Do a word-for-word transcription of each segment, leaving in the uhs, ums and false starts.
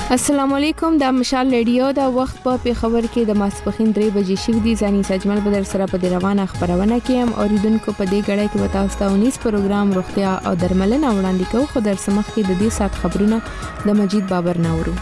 السلام علیکم د مشال ریډیو د وخت په پیښور کې د ماسپخین درې بجې شو دي ځاني سجمل بدر سره په روانه خبرونه کې هم اوریدونکو په دې غړې کې وتاوسته ونیس پروګرام روغتیا او درملنه وړاندې کوي خو در سمخ کې د دې سات خبرونه د مجید بابر نورو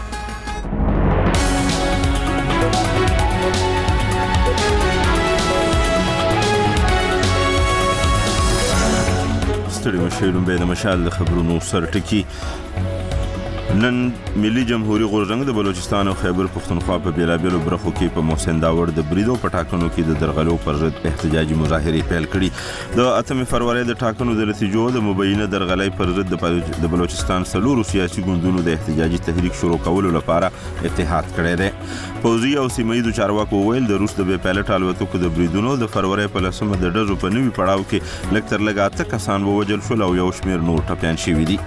ستړي مشهورون به د مشال خبرونو سر ټکی نن ملي جمهوریت غورځنګ د بلوچستان او خیبر پښتونخوا په بیلابیلو برخو کې په محسن داور د بریدو په ټاکنو کې د درغلو پر ضد احتجاجي مظاهرې پیل کړي د اتم فروری د ټاکنو د نتیجو د مبینه درغلې پر ضد د بلوچستان سلورو سیاسي ګوندونو د احتجاجي تحریک شروع کولو لپاره اتحاد کړی دی پوځي او سیمایي چارواکو ویل د روس د بې پایلټ الوتکو د بریدونو د فروری په لسمه د ډزو په نوي پړاو کې لږ تر لږه اته کسان ووژل شول او یو شمېر نور ټپیان شوي دي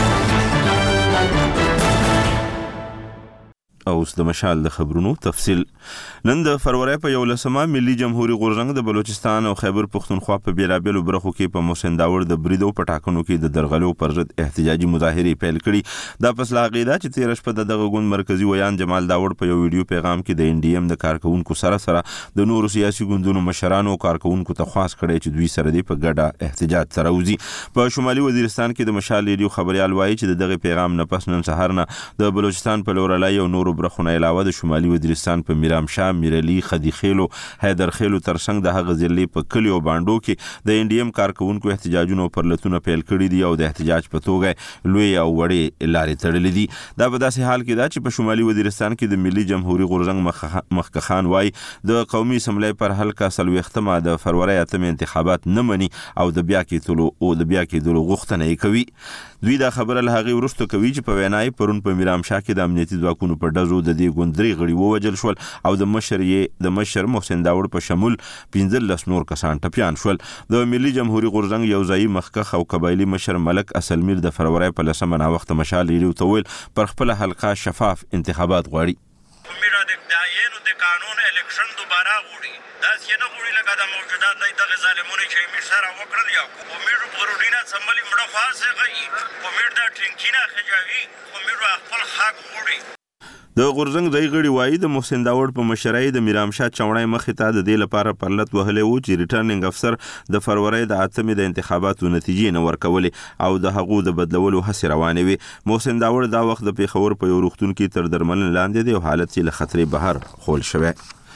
او اوس د مشال د خبرونو تفصیل نن د فروری په یو لسمه ملي جمهوریت غورځنګ د بلوچستان او خیبر پښتونخوا په بیلابیلو برخو کې په محسن داور د بریدو په ټاکنو کې د درغلو پر ضد احتجاجي مظاهرې پیل کړي دا پس لا غیدا چې تیر شپه د دغه ګوند مرکزی ویان جمال داور په یو ویډیو پیغام کې د ان ډي ام د کارکونکو سره سره د نورو سیاسي ګوندونو مشرانو او کارکونکو ته خواست کړي چې دوی سره د په ګډه احتجاج سره وزي په شمالي وزیرستان کې د مشال ریډیو خبريال وایي چې دغه پیغام نه پس نن سهار نه د بلوچستان په لورلای او نورو برخونه علاوه د شمالي وزیرستان په میرام شاه میرلی خدی خیلو حیدر خیلو ترڅنګ د هغه ضلع په کلیو باندو کې د انډیم کارکونکو احتجاجونو پر لتون پیل کړي دي او د احتجاج په توګه لوی او وړي لارې تړلې دي دا په داسې حال کې دا چې په شمالي وزیرستان کې د ملي جمهوریت غورځنګ مخکخان وای د قومي اسمبلی پر حلقه سلويختمه د فروری اتم انتخابات نه مني او د بیا کېدلو او د بیا کېدلو غوښتنه کوي دوی دا خبره له هغه ورستو کوي چې په وینای پرون په میرام شاه کې د امنیتي ځواکونو په ډزو د دې ګوندري غړي ووجل شول او د مشر یې د مشر محسن داور په شمول پنځلس نور کسان ټپیان شول د ملي جمهوریت غورځنګ یو ځای مخکخ او قبایلی مشر ملک اصلمیر د فروری په لسمه نا وخت مشال ریډیو ته ویل پر خپل حلقه شفاف انتخابات غواړي میرا د دایانو د قانون الیکشن دوباره غوړي دا څنګه غوړي لکه د موجودات د دغه ظالمونو چې امیر سره وکړل یا امیر غوړینا سملی مړه خاصه غي امیر دا ټینګینا خجاوي امیر خپل حق غوړي د غورځنګ ځای غړي وایي د محسن داور په مشرۍ د میرام شاه چوڼای مخې ته د دې لپاره پرلط وهلې وو چې ریټرنینګ افسر د فروری د اتمې د انتخاباتو نتیجې نه ورکولې او د هغو د بدلولو هڅې روانې وي محسن داور دا وخت د پیښور په یو روغتون کې تر درملنې لاندې دی او حالت یې له خطرې بهر خول شوی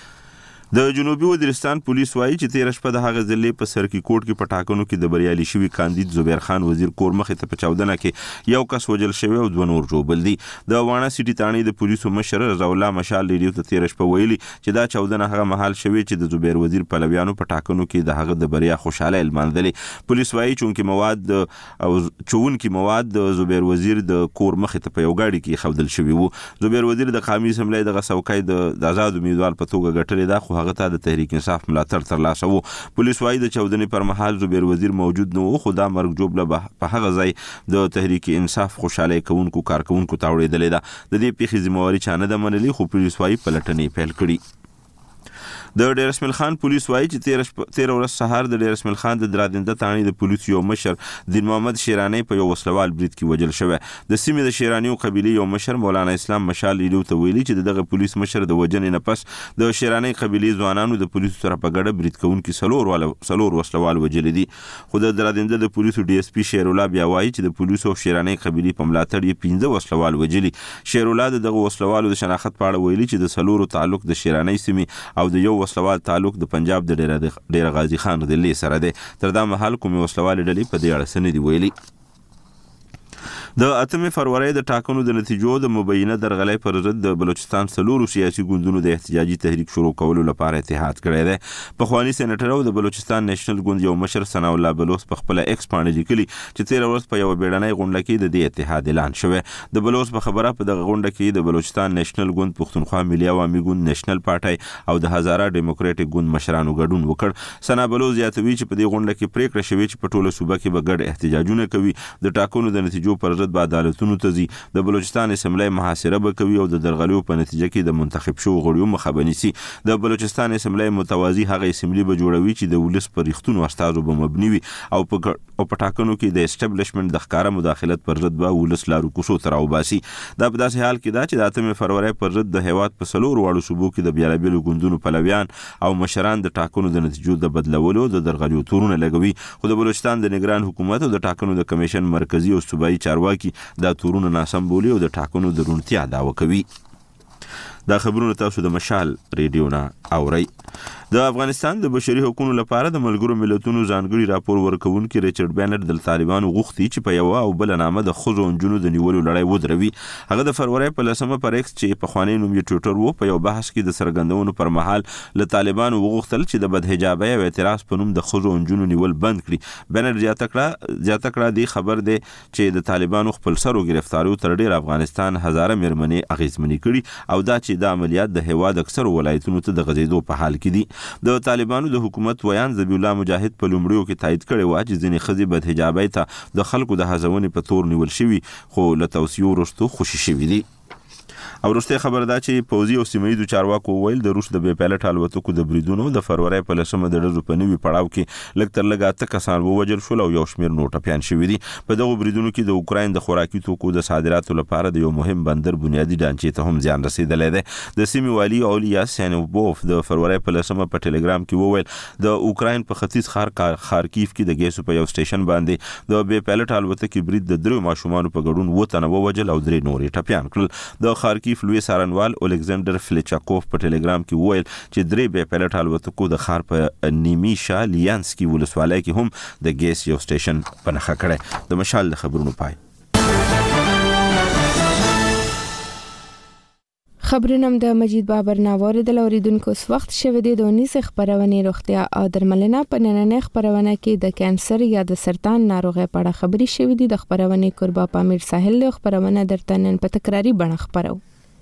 د جنوبي وزیرستان پولیس وایي چې تیر شپه د هغه ضلع په سرکی کوټ کې په ټاکنو کې د بریالي شوی کاندید زبیر خان وزیر کور مخې ته په چاودنه کې یو کس وژل شوی او دوه نور ژوبل دي د واڼه سیټي تاڼې د پولیسو مشر رضا الله مشال ریډیو ته تیر شپه ویلي چې دا چاودنه هغه مهال شوی چې د زبیر وزیر پلویانو په ټاکنو کې د هغه د بریا خوشاله لمانځلې پولیس وایي چې مواد او چونکي مواد د زبیر وزیر د کور مخې ته په یو گاډي کې خودل شوی وو زبیر وزیر د قومي اسمبلی د غسوکای د آزاد امیدوار په توګه ګټلې ده خو هغه ته د تحریک انصاف ملاتړ ترلاسه وو پولیس وایي د چاودنې پر مهال زبیر وزیر موجود نه وو خو دا مرګ جوړه په هغه ځای د تحریک انصاف خوشاله کوونکو کارکونکو ته وړېدلې ده د دې پیښې ذمہواري چا نه ده منلې خو پولیس وایي پلټنې پیل کړي د ډیر اسماعیل خان پولیس وایي چې تیر تیر ورځ سهار د ډیر اسماعیل خان د درادنده تاڼې د پولیس یو مشر دین محمد شیرانی په یو وسلوال برید کې وژل شوی د سیمې د شیرانیو قبيله یو مشر مولانا اسلام مشال ریډیو ته ویلي چې دغه پولیس مشر د وجنې نه پس د شیرانی قبيله ځوانانو د پولیسو سره په ګډه برید کوونکي سلور ولا سلور وسلوال وژل دي خو د درادنده د پولیسو ډي اس پی شیر الله بیا وایي چې د پولیسو او شیرانی قبيله په ملاتړ یې پنځه وسلوال وژلي شیر الله دغه وسلوالو د شناخت په اړه ویلي چې د سلورو تعلق د شیرانی سیمې او د یو وسلوال تعلق د پنجاب د ډیر غازی خان دلی سره دی تر دا مهال کومي وسلوال ډلې په دې اړه سندې ویلي د اتمې فروری د ټاکنو د نتیجو د مبینه درغلې پر ضد د بلوچستان سلورو سیاسي ګوندونو د احتجاجي تحریک شروع کولو لپاره اتحاد کړی دی په خواني سېنیټر او د بلوچستان نېشنل ګوند یو مشر ثنا الله بلوچ په خپل ایکس باندې لیکلي چې تیر ورځ په یو بیړنۍ غونډه کې د دې اتحاد اعلان شوی د بلوچ په خبره په دغه غونډه کې د بلوچستان نېشنل ګوند پښتونخوا ملي عوامي ګوند نېشنل پارټي او د هزاره ډیموکراټک ګوند مشرانو ګډون وکړ ثنا بلوچ زیاتوي چې په دې غونډه کې پریکړه شوې چې په ټوله صوبه کې به ګډ احتجاجونه کوي د ټاکنو د نتیجو پر ضد ضد به عدالتونو ته ځي. د بلوچستان اسمبلی محاصره به کوي او د درغلیو په نتیجه کې د منتخب شو غړیو مخه به نیسي. د بلوچستان اسمبلی متوازی هغه اسمبلی به جوړوي چې د ولس پر رښتونو استازو به مبني وي او په او په ټاکنو کې د اسټابلیشمنت د ښکاره مداخلت پر ضد به ولس لارو کوڅو ته راوباسي. دا په داسې حال کې ده چې د اتمې فروری پر ضد د هیواد په څلور واړو صوبو کې د بیلابیلو ګوندونو پلویان او مشران د ټاکنو د نتیجو د بدلولو د درغلیو تورونه لګوي. خو د بلوچستان د نگران حکومت او د ټاکنو د کمیشن مرکزی او صوبایي چارواکي دا تورونه ناسم بولي او د ټاکنو د روڼتیا دعوه کوي. دا خبرونه تاسو د مشال ریډیو نه اورئ. د افغانستان د بشري حقوقو لپاره د ملګرو ملتونو ځانګړي راپور ورکونکي ریچارډ بینر د طالبانو غوښتي چې په یو او بل نامه د خزو انجونو د نیولو لړۍ ودروي. هغه د فروری په لسمه پر ایکس چې په خوانی نوم یې ټویټر وو په یو بحث کې د سرګندونو پر مهال له طالبانو وغوښتل چې د بدحجابۍ او اعتراض په نوم د خزو انجونو نیول بند کړي. بینر زیاته کړه زیاته کړه دی خبر دی چې د طالبانو خپل سرو گرفتاریو تر ډیر افغانستان هزاره مېرمنې اغیزمنې کړي او دا چې د عملیات د هواد اکثر ولایتونو ته د غزیدو په حال کې دي. د طالبانو د حکومت ویان ذبیح الله مجاهد په لومړیو کې تایید کړی و چې ځینې ښځې بدحجابۍ ته د خلکو د هڅونې په تور نیول شوي خو له توصیو وروسته خوشي شوي دي. او وروسته خبر ده چې پوځي او سیمه ییزو چارواکو ویل د روس د بې پیلوټ الوتکو د بریدونو د فروری په لسمه د ډزو په نوي پړاو کې لږ تر لږه اته کسان ووژل شول او یو شمېر نور ټپیان شوي دي. په دغو بریدونو کې د اوکراین د خوراکي توکو د صادراتو لپاره د یو مهم بندر بنیادي ډانچې ته هم زیان رسېدلی دی. د سیمې والي اولیا سیانوبوف د فروری په لسمه په ټلګرام کې وویل د اوکراین په ختیځ ښار خارکیف کې د ګیسو په یو سټیشن باندې د بې پیلوټ الوتکې برید د درېو ماشومانو په ګډون اووه تنه ووژل او درې نور یې ټپیان کړل. د خارکیف لوی څارنوال الیکزاندر فلیچاکوف په ټلګرام کې وویل چې درې بې پیلوټ الوتکو د ښار په نیمیشا لیانسکي ولسوالۍ کې هم د ګیس یو سټیشن په نښه کړی. د مشال د خبرونو پای. خبرونه د مجید بابر ناوړه د اوریدونکو وخت شوه د دونیس خبرونه روغتیا او درملنه په نننې خبرونه کې د کانسر یا د سرطان ناروغي په اړه خبري شوې دي. د خبرونه قربا پامیر ساحل له خبرونه درته نن په تکراری بڼه خبرو.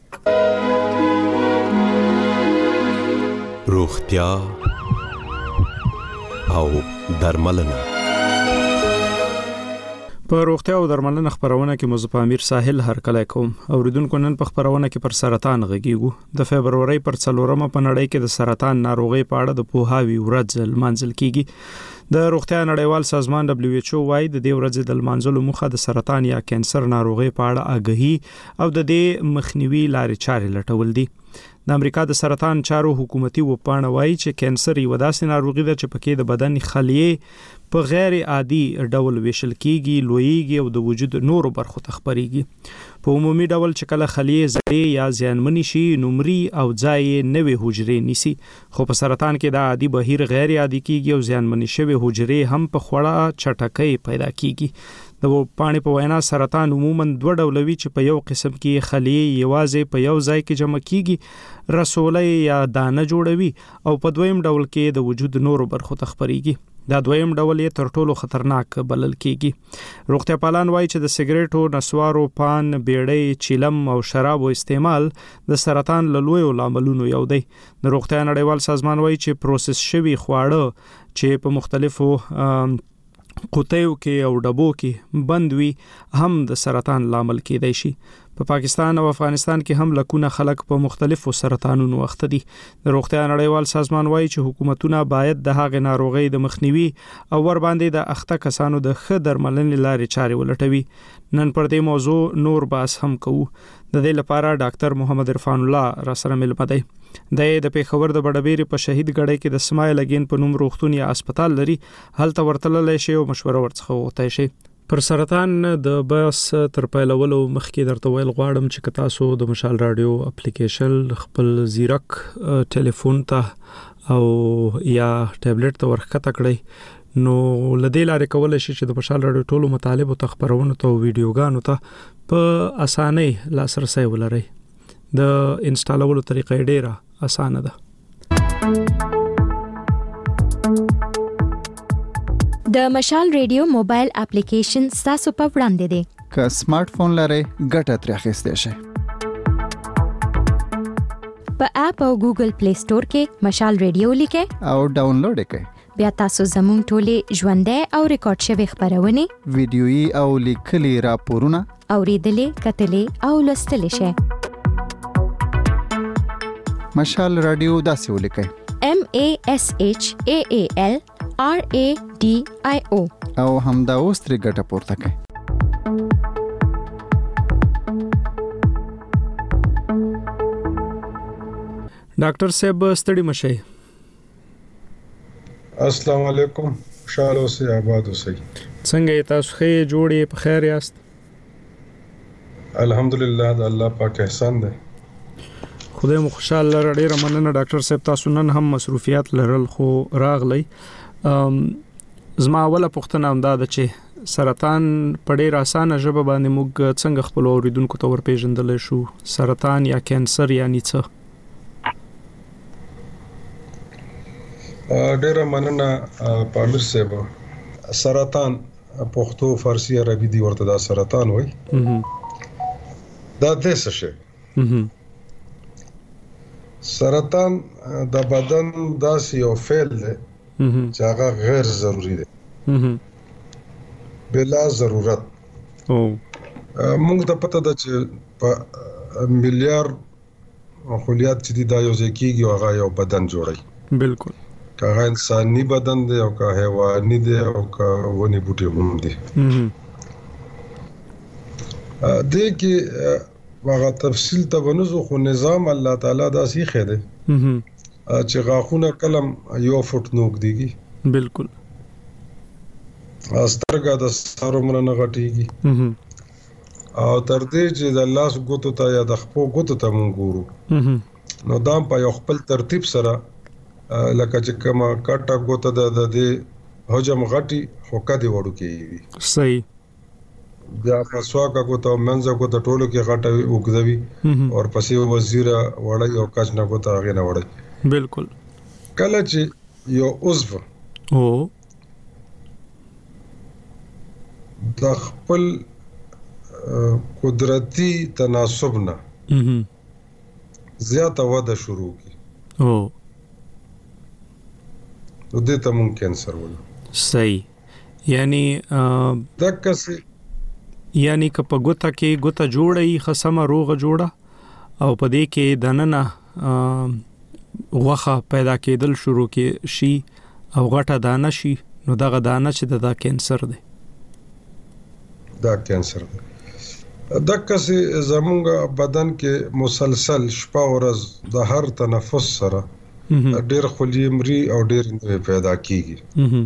روغتیا او درملنه. په روغتیا او درملنه خبرونه کې مزه پامیر ساحل هر کله کوم اوریدونکو نن په خبرونه کې پر سرطان غږیږو. د فبرवरी پر څلورمه په نړۍ کې د سرطان ناروغي په اړه د پوهاوی ورځ لمانځل کیږي. د روغتیا نړیوال سازمان دبليو ایچ او وايي د دې ورځې د لمانځلو موخه د سرطان یا کانسر ناروغي په اړه آګاهي او د دې مخنیوي لارې چارې لټول دي. د امریکا د سرطان چارو حکومتي وپاڼه وایي چې کانسر یو داسې ناروغي ده چې پکې د بدن خلیې په غیر عادي ډول ویشل کیږي، لویږي او د وجود نورو برخو ته خپريږي. په عمومي ډول چې کله خلیې زړې یا زیانمنې شي نمرې او ځای نوې حجرې نیسي، خو په سرطان کې د عادي بهیر غیر عادي کیږي او زیانمنې شوی حجرې هم په خوړه چټکۍ پیدا کیږي. د پاڼې په وینا سرطان عموما دوه ډولوي چې په یو قسم کې خلیې یوازې په یو ځای کې جمع کیږي، رسولې یا دانه جوړوي، او په دویم ډول کې د وجود نورو برخو ته خپريږي. دا دویم ډول یې تر ټولو خطرناک بلل کیږي. روغتیا پالان وایي چې د سیګریټو، نسوارو، پان، بیړۍ، چیلم او شرابو استعمال د سرطان له لویو لاملونو یو دی. د روغتیا نړیوال سازمان وایي چې پروسس شوي خواړه چې په مختلفو قوتیو کې او ډبو کې بند وي هم د سرطان لامل کېدای شي. په پاکستان او افغانستان کې هم لکونه خلک په مختلفو سرطانونو اخته دي. د روغتیا نړیوال سازمان وایي چې حکومتونه باید د هغې ناروغۍ د مخنیوي او ور باندې د اخته کسانو د ښه درملنې لارې چارې ولټوي. نن پر دې موضوع نور بحث هم کوو. د دې لپاره ډاکټر محمد عرفان الله را سره ملمه دی. د پیښور د بډبېری په شهید ګړی کې د سمایل اگین په نوم روغتون یا هسپتال لري. هلته ورتللی شي او مشوره ورڅخه وغوښتای شي. پر سرطان د بس تر پیلولو مخکې درته ویل غواړم چې تاسو د مشال رادیو اپلیکیشن خپل زیرک ټلیفون ته او یا ټابلیټ ته ورخته کړئ، نو لدې لارې کولای شي چې د مشال رادیو ټولو مطالب او خبرونو ته او ویډیوګانو ته په اسانۍ لاسرسي ولرئ. د انسټالولو طریقې ډیره اسانه ده. د مشال ریډیو موبایل اپلیکیشن تاسو په وړاندې دی. که سمارټ فون لرئ ګټه ترې اخیستی شئ. په اپ او ګوګل پلی سٹور کې مشال ریډیو لیکئ او ډاونلوډ کړئ. بیا تاسو زموږ ټولې ژوندۍ او ریکارډ شوی خبرونه، ویډیويي او لیکلي راپورونه اوریدلې کتلې او لوستلې شئ. مشال رادیو داسې ولیکئ: M A S H A A L R A D I O او همدا اوس ترې ګټه پورته کړئ. ډاکټر صاحب ستړي مشئ. السلام علیکم. خوشاله اوسئ، آباد اوسئ. څنګه تاسو ښه جوړې په خیر یاست؟ الحمدلله، د الله پاک احسان دی. خدای مو خوشاله لره. ډیره مننه ډاکټر صاحب، تاسو نن هم مصروفیات لرل خو راغلی. زما اوله پوښتنه هم دا ده چې سرطان په ډیر اسانه ژبه باندې موږ څنګه خپل اوریدونکو ته ورپېژندلی شو؟ سرطان یا کینسر یعنی څه؟ ډیره مننه پامیر صاحب. سرطان پښتو، فارسی، عربي دی ورته دا سرطان وای. دا د څه شي؟ سرطان د بدن داسې یو فعل دی چې هغه غیر ضروری دی، بلا ضرورت. موږ ته پته ده چې په میلیارډ خلیات چې دی دا یو ځای کېږي او هغه یو بدن جوړوي. بالکل. که هغه انساني بدن دی او که حیواني دی او که ونې بوټي هم دي. دې کې هغه تفصیل ته ونوزو، خو نظام الله تعالی داسې ښه دی چې غاښونه کلم یو فوټ نوږدېږي. بالکل. سترګه د سر عمره نه غټېږي او تر دې چې د لاس ګوتو ته یا د خپو ګوتو ته مونږ ګورو نو دا په یو خپل ترتیب سره لکه چې کومه کټه ګوته د دې حجم غټي خو کدي وړو کېږي. صحیح. بیا مسواک ګوته او منځه ګوته ټولو کې غټه وګدوي او پسې وزیره وړي او کاج نه ګوته هغه نه وړي. بالکل. کله چې یو عضو او د خپل قدرتی تناسب نه زیاته وده شروع کی او نو دې ته مونږ کینسر وایو. صحیح. یعنی دغه څه یعنی که په ګوته کې ګوته جوړه ای خصمه روغه جوړه او په دې کې دننه غوخه پیدا کېدل شروع کې شي او غټه دانه شي نو دغه دانه چې د کینسر دی. دا کینسر دی. دغه څه زموږ بدن کې مسلسل شپه ورځ د هر تنفس سره ډېر خلیمري او ډېر پیدا کیږي.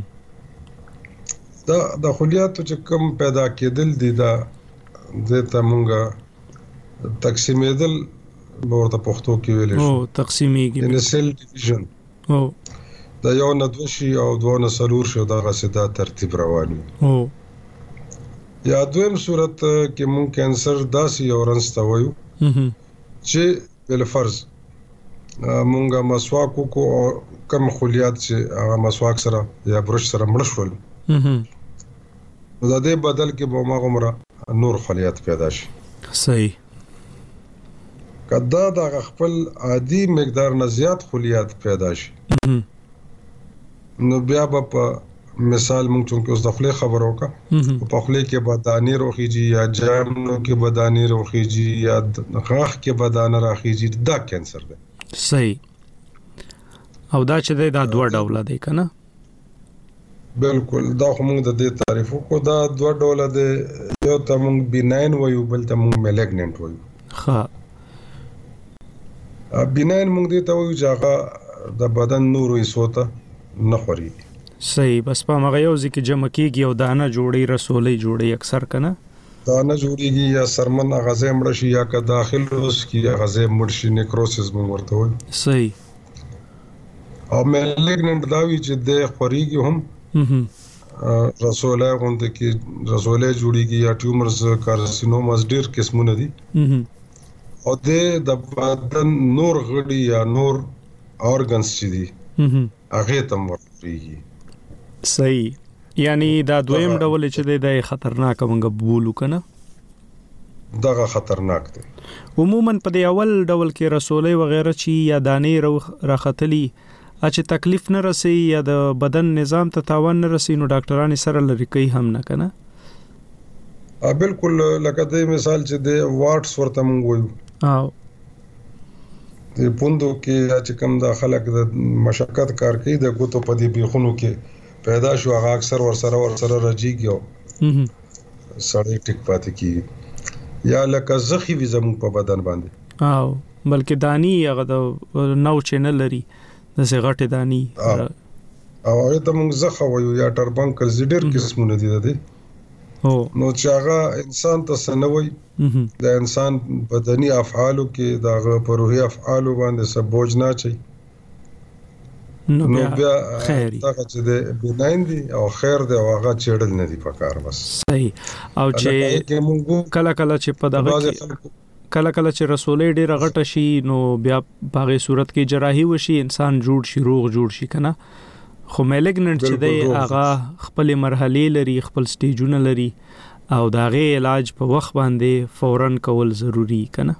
دا د خلیاتو چې کم پیدا کېدل دي دا د تمونګه تقسیمېدل ورته پښتو کې ویل شي. او تقسیمېږي. ان سیل ډیویژن. او دا یو نه دوه شي او دوه نه څلور شي دغه سدا ترتیب روان وي. او یا دویم صورت کې مونږ کینسر داسې یو رنسته وایو چې بل فرض مونږه مسواک کو او کم خلیات چې هغه مسواک سره یا برش سره مړ شول نو د دې بدل کې به ما عمره نور خلیات پیدا شي. صحیح. کدا د خپل عادي مقدار نه زیات خلیات پیدا شي نو بیا به په مثال مونږ چې اوس د خپل خبرو کا په خپل کې بدانې روخیږي یا جامو کې بدانې روخیږي یا غاښ کې بدانې راخیږي دا کینسر دی. صحیح. او دا چې دا دوه ډوله دی کنه؟ بالکل. دا خو موږ د دې تعریف کو دا دوه ډوله دی، یو ته موږ بیناین وایو بل ته موږ میلیګننت وایو. ها. بیناین موږ دې ته وایو چې هغه د بدن نورو حصو ته نه خوري. صحیح. بس په هغه یو ځکه جمع کیږي او دانه جوړي رسولې جوړي اکثر کنه دانه جوړيږي یا سرمن غزه مړ شي یا که داخل اوس کی غزه مړ شي نیکروسس موږ ورته وایو. صحیح. او میلیګننت دا وی چې د خوريږي هم رسوله غوند کې رسوله جوړيږي یا ټیومرز کارسینوماز ډیر قسمونه دي او د بدن نور غړي یا نور اورګنز چې دي هغه تم ورته. صحیح. یعنی دا دویم ډول چې د خطرناک مونږ بولو کنه دغه خطرناک دی. عموما په دی اول ډول کې رسولې وغیرہ چی یا دانې راختلی چې تکلیف نه رسي یا د بدن نظام ته تاوان نه رسي نو ډاکټرانو سره لری کوي هم نه کنه. ا بالکل لکه د مثال چې د واټس ورته مونږ وایو او د پوندو کې چې کوم د خلک د مشقت کار کوي د ګوتو په دې بیخونو کې پیدا شو هغه اکثر ور سره ور سره راځيږي سړی ټیک پاتې کی یا لکه زخی وي زموږ په بدن باندې او بلکې دانی هغه د نو چینل لري د سغټه دانی او هغه ته موږ زخه وایو یا ټربنکل زیډر قسمونه دي د او نو چې هغه انسان ته سنوي د انسان بدني افعالو کې د روحي افعالو باندې سبوج نه چي نو بیا خیر دا چې د بناین دي او خیر دی او هغه چړل نه دي پکار بس صحیح او چې کله کله چې په دغه کله کله چې رسولې ډېر غټه شي نو بیا په صورت کې جراحي وشي انسان جوړ شي روغ جوړ شي کنه خو مالګننټ چې دی هغه خپل مرحله لري خپل سټیجونه لري او داغه علاج په وخت باندې فورن کول ضروری کنه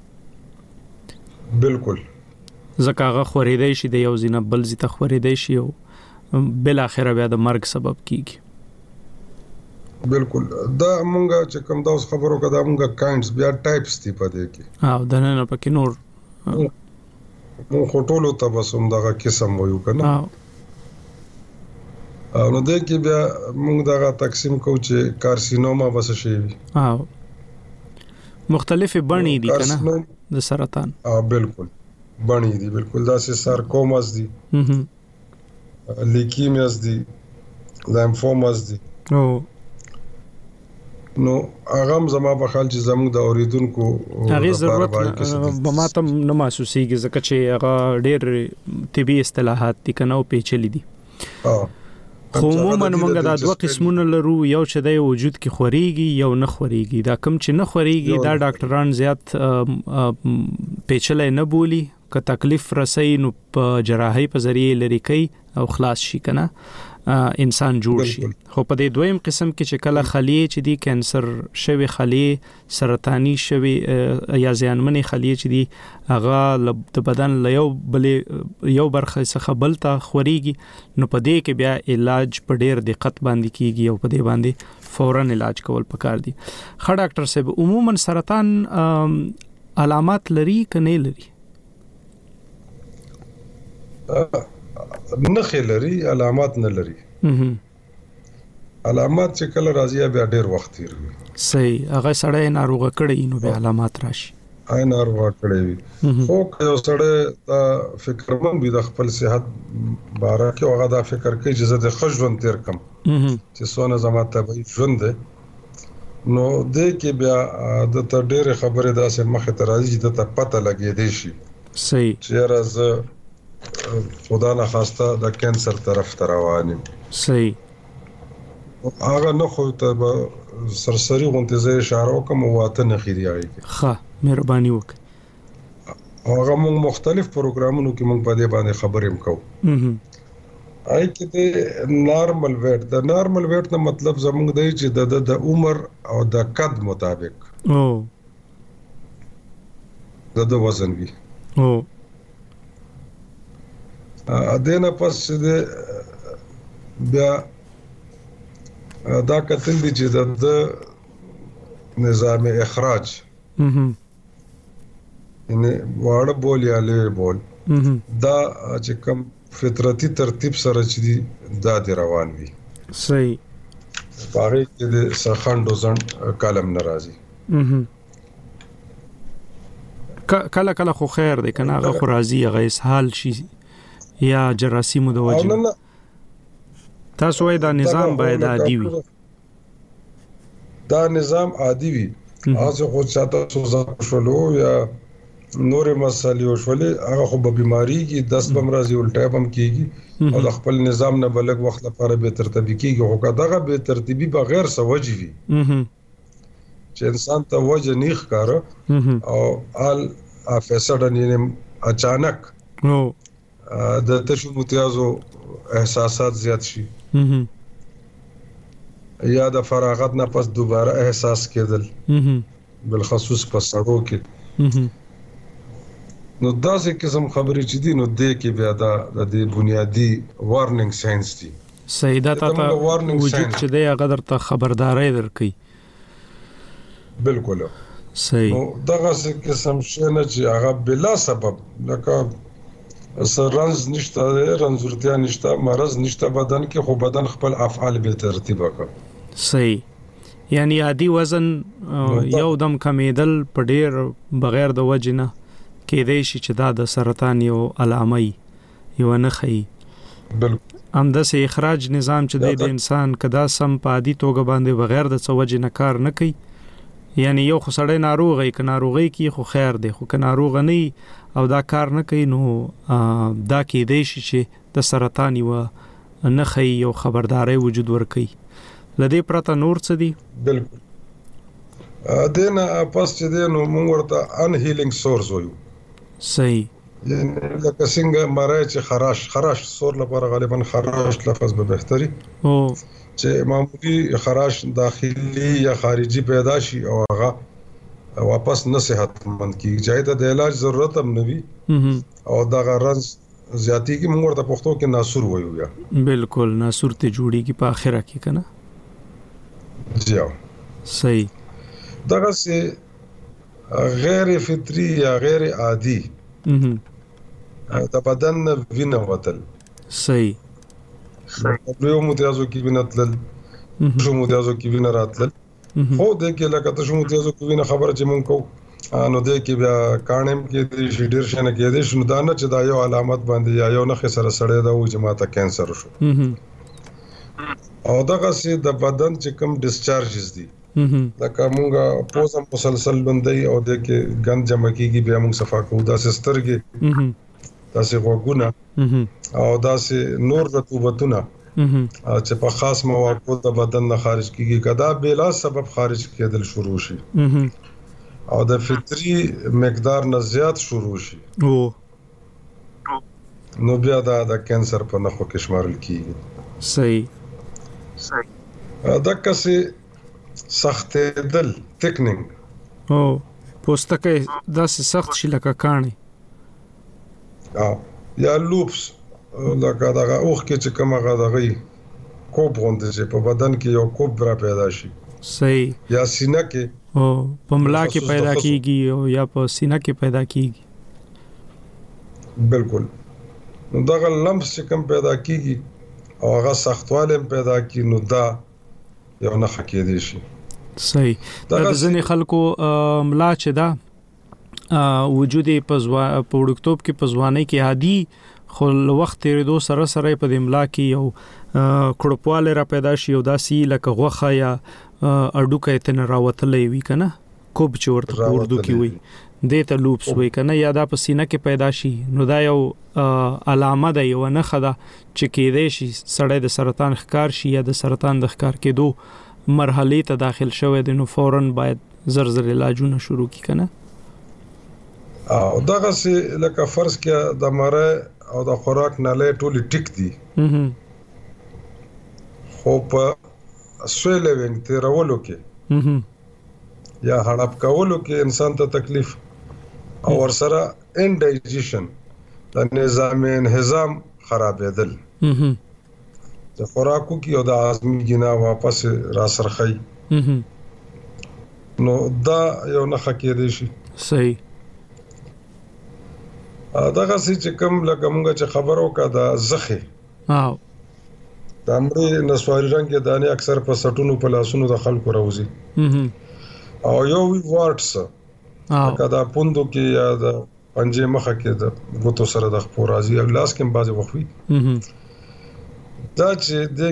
بالکل زکه هغه خورېدای شي د یو زینه بل زی ته خورېدای شي او بل اخره بیا د مرګ سبب کیږي بالکل دا مونږه چې کوم دا خبرو کده مونږه کاینډز بیا ټایپس دي پدې کې او د نن په کې نور مو خټولو تبسم دغه قسم وایو کنه او نو د کې بیا موږ دغه تقسیم کوو چې کارسینوما بس شي او مختلفه بڼې دي کنه د سرطان او بالکل بڼې دي بالکل دا سه سارکوماس دي لیکیمیاس دي لیمفوماس دي او نو هغه زما په خیال چې زموږ د اوریدونکو هغه ضرورت به ماته نه محسوسيږي ځکه چې هغه ډېر طبي اصطلاحات دي کنه او پیچلي دي ها خو عموما موږ دا دوه قسمونه لرو یو چې د وجود کې خوريږي یو نه خوريږي دا کم چې نه خوريږي دا ډاکټران زیات پیچلې نه بولی که تکلیف رسي نو په جراحي په ذریعه لري کوي او خلاص شي کنه انسان جوړ شي خو په دې دویم قسم کې چې کله خلیه چې دی کانسر شوی خلیه سرطانی شوی یا زیانمنې خلیه چې دی هغه د بدن له یو بل یو برخه څخه بل ته خوريږي نو په دې کې بیا علاج په ډېر دقت باندې کیږي او په دې باندې فورن علاج کول پکار دي خا ډاکټر صاحب عموما سرطان علامات لري کنه لري نه خلري علامات نه لري علامات چې کله راځي بیا ډېر وخت تیروي صحیح هغه سړی ناروغه کړي نو به علامات راشي آی ناروغه کړي وي خو یو سړی دا فکرمن وي د خپل صحت باره کې هغه دا فکر کوي چې زه د خجون تیر کم چې څونه زما طبيعي ژوند ده نو د کې بیا د ته ډېر خبره داسې مخه ته راځي چې ته پته لګې دی شي صحیح چې راځه خدا نه خواسته د کانسر طرف ته روانم صحیح هغه نه خو ته سرسری غونډه زې اشاره وکم واته نه خېریږي ښه مهرباني وکړه هغه موږ مختلف پروګرامونو کې موږ په دې باندې خبرې وکړو آی کې د نارمل ویټ د نارمل ویټ نه مطلب زموږ دی چې د د عمر او د قد مطابق او د د وزن وي او ا دینه پس د بیا دا کتل دي چې د نظام اخراج یعنی واړه بول یا لوی بول دا چې کوم فطرتي ترتیب سره چې دا دی روان وي صحیح پاره کې د سخندو ځن کلم ناراضي کله کله خو خیر دی کنه هغه خو راضي هغه اسهال شي یا جراثیم د وجه تاسو وای دا نظام باید عادي وي دا نظام عادي وي هغه خو چاته سوزا شولو یا نور مسالې وشولې هغه خو به بيماري کې دس بمرازي الټا بم کیږي او د خپل نظام نه بلګ وخت لپاره به ترتیب کیږي خو دغه به ترتیبي بغیر سوجي وي چې انسان ته وجه نیخ کار او ال افسرن یې اچانک نو د تشو متیازو احساسات زیات شي یا د فراغت نه پس دوباره احساس کېدل بالخصوص په سړو کې نو داسې قسم خبرې چې دي نو د کې بیا د بنیادی وارنینګ ساينس دي سیدا ته وجود چې دی هغه درته خبرداري درکې بالکل صحیح نو دغه څه قسم شنه چې هغه بلا سبب لکه سرنز نشته رنځورتیا نشته مرض نشته بدن کې خو بدن خپل افعال به ترتیب وکړي صحیح یعنی عادي وزن یو دم کمیدل په ډیر بغیر د وجنه کې دی چې دا د سرطان یو علامه یو نه خي بالکل ام د سه اخراج نظام چې د انسان کدا سم په عادي توګه باندې بغیر د څوجې نه کار نه کوي یعنی یو خو سړی ناروغي ک ناروغي کې خو خیر دی خو ک ناروغ نه او دا کار نه کوي نو دا کې دی چې د سرطان یو نه خي یو خبرداري وجود ور کوي لدې پرته نور څه دي بالکل دنه پس چې دی نو موږ ورته ان هیلینګ سورس وایو صحیح یعنی لکه څنګه مړای چې خراش خراش سور لپاره غالبا خراش لفظ به بهتري او چې معمولی خراش داخلي یا خارجي پیدا شي او هغه واپس نه صحتمند کیږي چې د علاج ضرورت هم نه وي او دا غرض زیاتی کی موږ ورته پښتو کې ناسور وایو یا بالکل ناسور ته جوړیږي په اخره کې کنه جی صحیح دغه سه غیر فطری یا غیر عادي د بدن وینه وتل صحیح یو متیازو کې وینه تل شو متیازو کې وینه راتل خو د کې لکه ته شو متیازو کې وینه خبره چې مونږ کو نو د کې بیا کانم کې د شیډر شنه کې د شنو دانه چې دا یو علامت باندې یا یو نخ سره سړی دا و چې ماته کانسر شو او دغه سي د بدن چې کوم ډیسچارجز دي لکه مونږه پوزم مسلسل بندي او د کې ګند جمع کیږي بیا مونږ صفا کوو دا سترګې تاسو وګونه او دا سي نور رطوبتونه چې په خاص مواقع د بدن نه خارج کیږي کدا بلا سبب خارج کېدل شروع شي او د فطري مقدار نه زیات شروع شي او نو بیا دا د کانسر په نخو کې شمارل کیږي صحیح صحیح دا کسي سخت دل تکنینګ او پوستکه داسې سخت شي لکه کانی او یا لوپس لکه دا اوخ کې چې کومه غدغي کوب غونډه چې په بدن کې یو کوب را پیدا شي صحیح یا سینه کې او په ملا کې پیدا کیږي او یا په سینه کې پیدا کیږي بالکل نو دا لمس چې کوم پیدا کیږي او هغه سختواله پیدا کی نو دا یو نه خکې دي شي صحیح دا ځنې خلکو ملا چې دا وجود په په وړکتوب کې په ځوانۍ کې عادي خو وخت تیرېدو سره سره په د ملا کې یو کړپواله را پیدا شي او داسي لکه غوخه یا اډوکه تن راوتلې وي کنه کوب چې ورته په اردو کې وي د ته لوپس وي کنه یا دا په سینه کې پیدا شي نو دا یو علامه ده یو نه خدا چې کېدې شي سړی د سرطان ښکار شي یا د سرطان د ښکار کېدو مرحله ته داخل شوی دی نو فوراً باید زر زر علاجونه شروع کی کنه او دغه سي لکه فرض کې د مړه او د خوراک نه لې ټولي ټیک دي خو په سویلینګ تیرولو کې یا هړپ کولو کې انسان ته تکلیف او ورسره انډایجیشن د نظام انهضام خرابېدل د خوراکو کې او د هاضمې جنا واپس را سرخی نو دا یو نه خکېدې شي صحیح دغه چې کوم لکه مونږ چې خبرو کا د زخه او د امري نسواري رنگ دانه اکثر په سټونو په لاسونو د خلکو راوځي او یو وی وارټس او دا پوندو کې یا د پنجې مخه کې د غوتو سره د خپور راځي او لاس کې بعضي وخوي دا چې د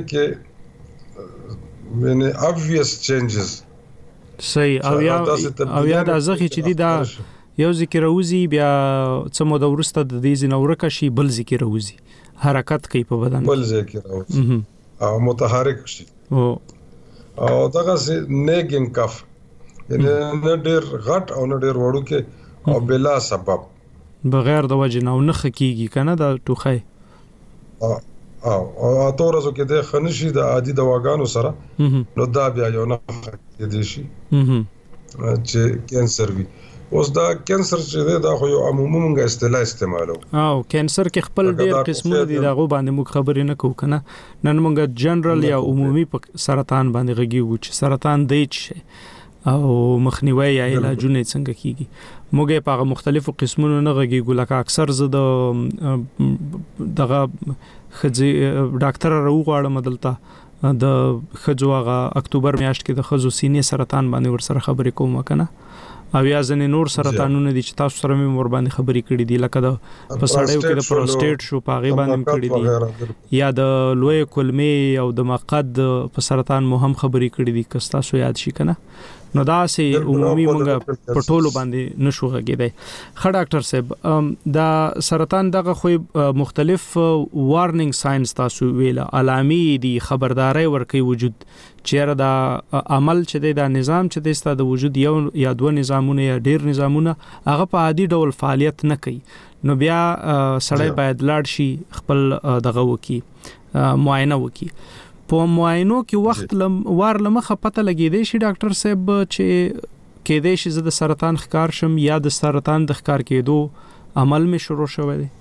کې مینه obvious changes صحیح او یا او یا د زخه چې دی دا یو ذکر روزي بیا څه مو د ورسته د دې زنورکه شي بل ذکر روزي حرکت کوي په بدن بل ذکر روزي او متحرک شي او او دغه نیګینګ کف یعنی نه ډیر غټ او نه ډیر وړو کې او بلا سبب بغیر د وجه نه نخ کیږي کنه د ټوخه او او اتورزو کې د خنشي د عادي دواګانو سره نو دا بیا یو نه کېدی شي چې کانسر وي اوس دا کانسر چې دا خو یو عمومي مونږه اصطلاح استعمالو او کانسر کې خپل ډیر قسمونه دي داغه باندې موږ خبرې نه کوو کنه نن مونږه جنرال یا عمومي سرطان باندې غږیږو چې سرطان دی چې او مخنیوي یا علاجونه څنګه کیږي. موږ په هغه مختلفو قسمونو نه غږیږو، لکه اکثر زه د دغه خځې ډاکټر راوغواړم دلته د خځو هغه اکتوبر میاشت کې د خځو سینې سرطان باندې ورسره خبرې کوم کنه، او یا ځنې نور سرطانونه دي چې تاسو سره مې ور باندې خبرې کړې دي، لکه د پسړیو کې د پروستیټ شو پاغي باندې کړې دي، یا د لوی کولمې او د مقعد په سرطان مو هم خبرې کړې دي که تاسو یاد شي کنه. نو دا سه عمومي موږ په ټولو باندې نشو غږیدای. خ ډاکټر صاحب دا سرطان دغه خو مختلف وارنینګ ساينز تاسو ویله علامي دي خبرداري ورکي وجود چیرې دا عمل چې دا نظام چې د ستاسو د وجود یو یا دوه نظامونه یا ډیر نظامونه هغه په عادي ډول فعالیت نه کوي، نو بیا سړی باید لاړ شي خپل دغه وکي معاینه وکي. په معاینو کې وخت لم وار لمخه پته لګیدې شي ډاکټر صاحب چې کېدې شي زه د سرطان ښکار شم یا د سرطان د ښکار کېدو عمل می شروع شوی دی؟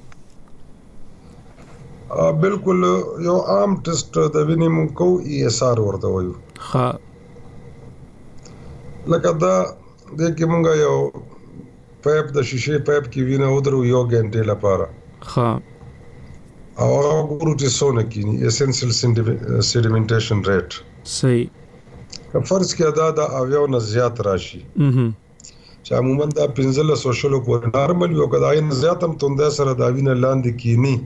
بالکل یو عام ټیسټ د وینې مونږ کو ای اس آر ورته وایو. ها لکه دا د کې مونږ یو پایپ د شیشه پایپ کې وینه ودرو یو غنټه لپاره. ها او هغه ګورو چې څونه کینی اسنشل سیډیمنټیشن ریټ صحیح فرض کې ادا د اویو نه زیات راشي چې عموما دا پنځله سوشل کو نارمل یو کداې نه زیات هم توند سره دا وینه لاندې کینی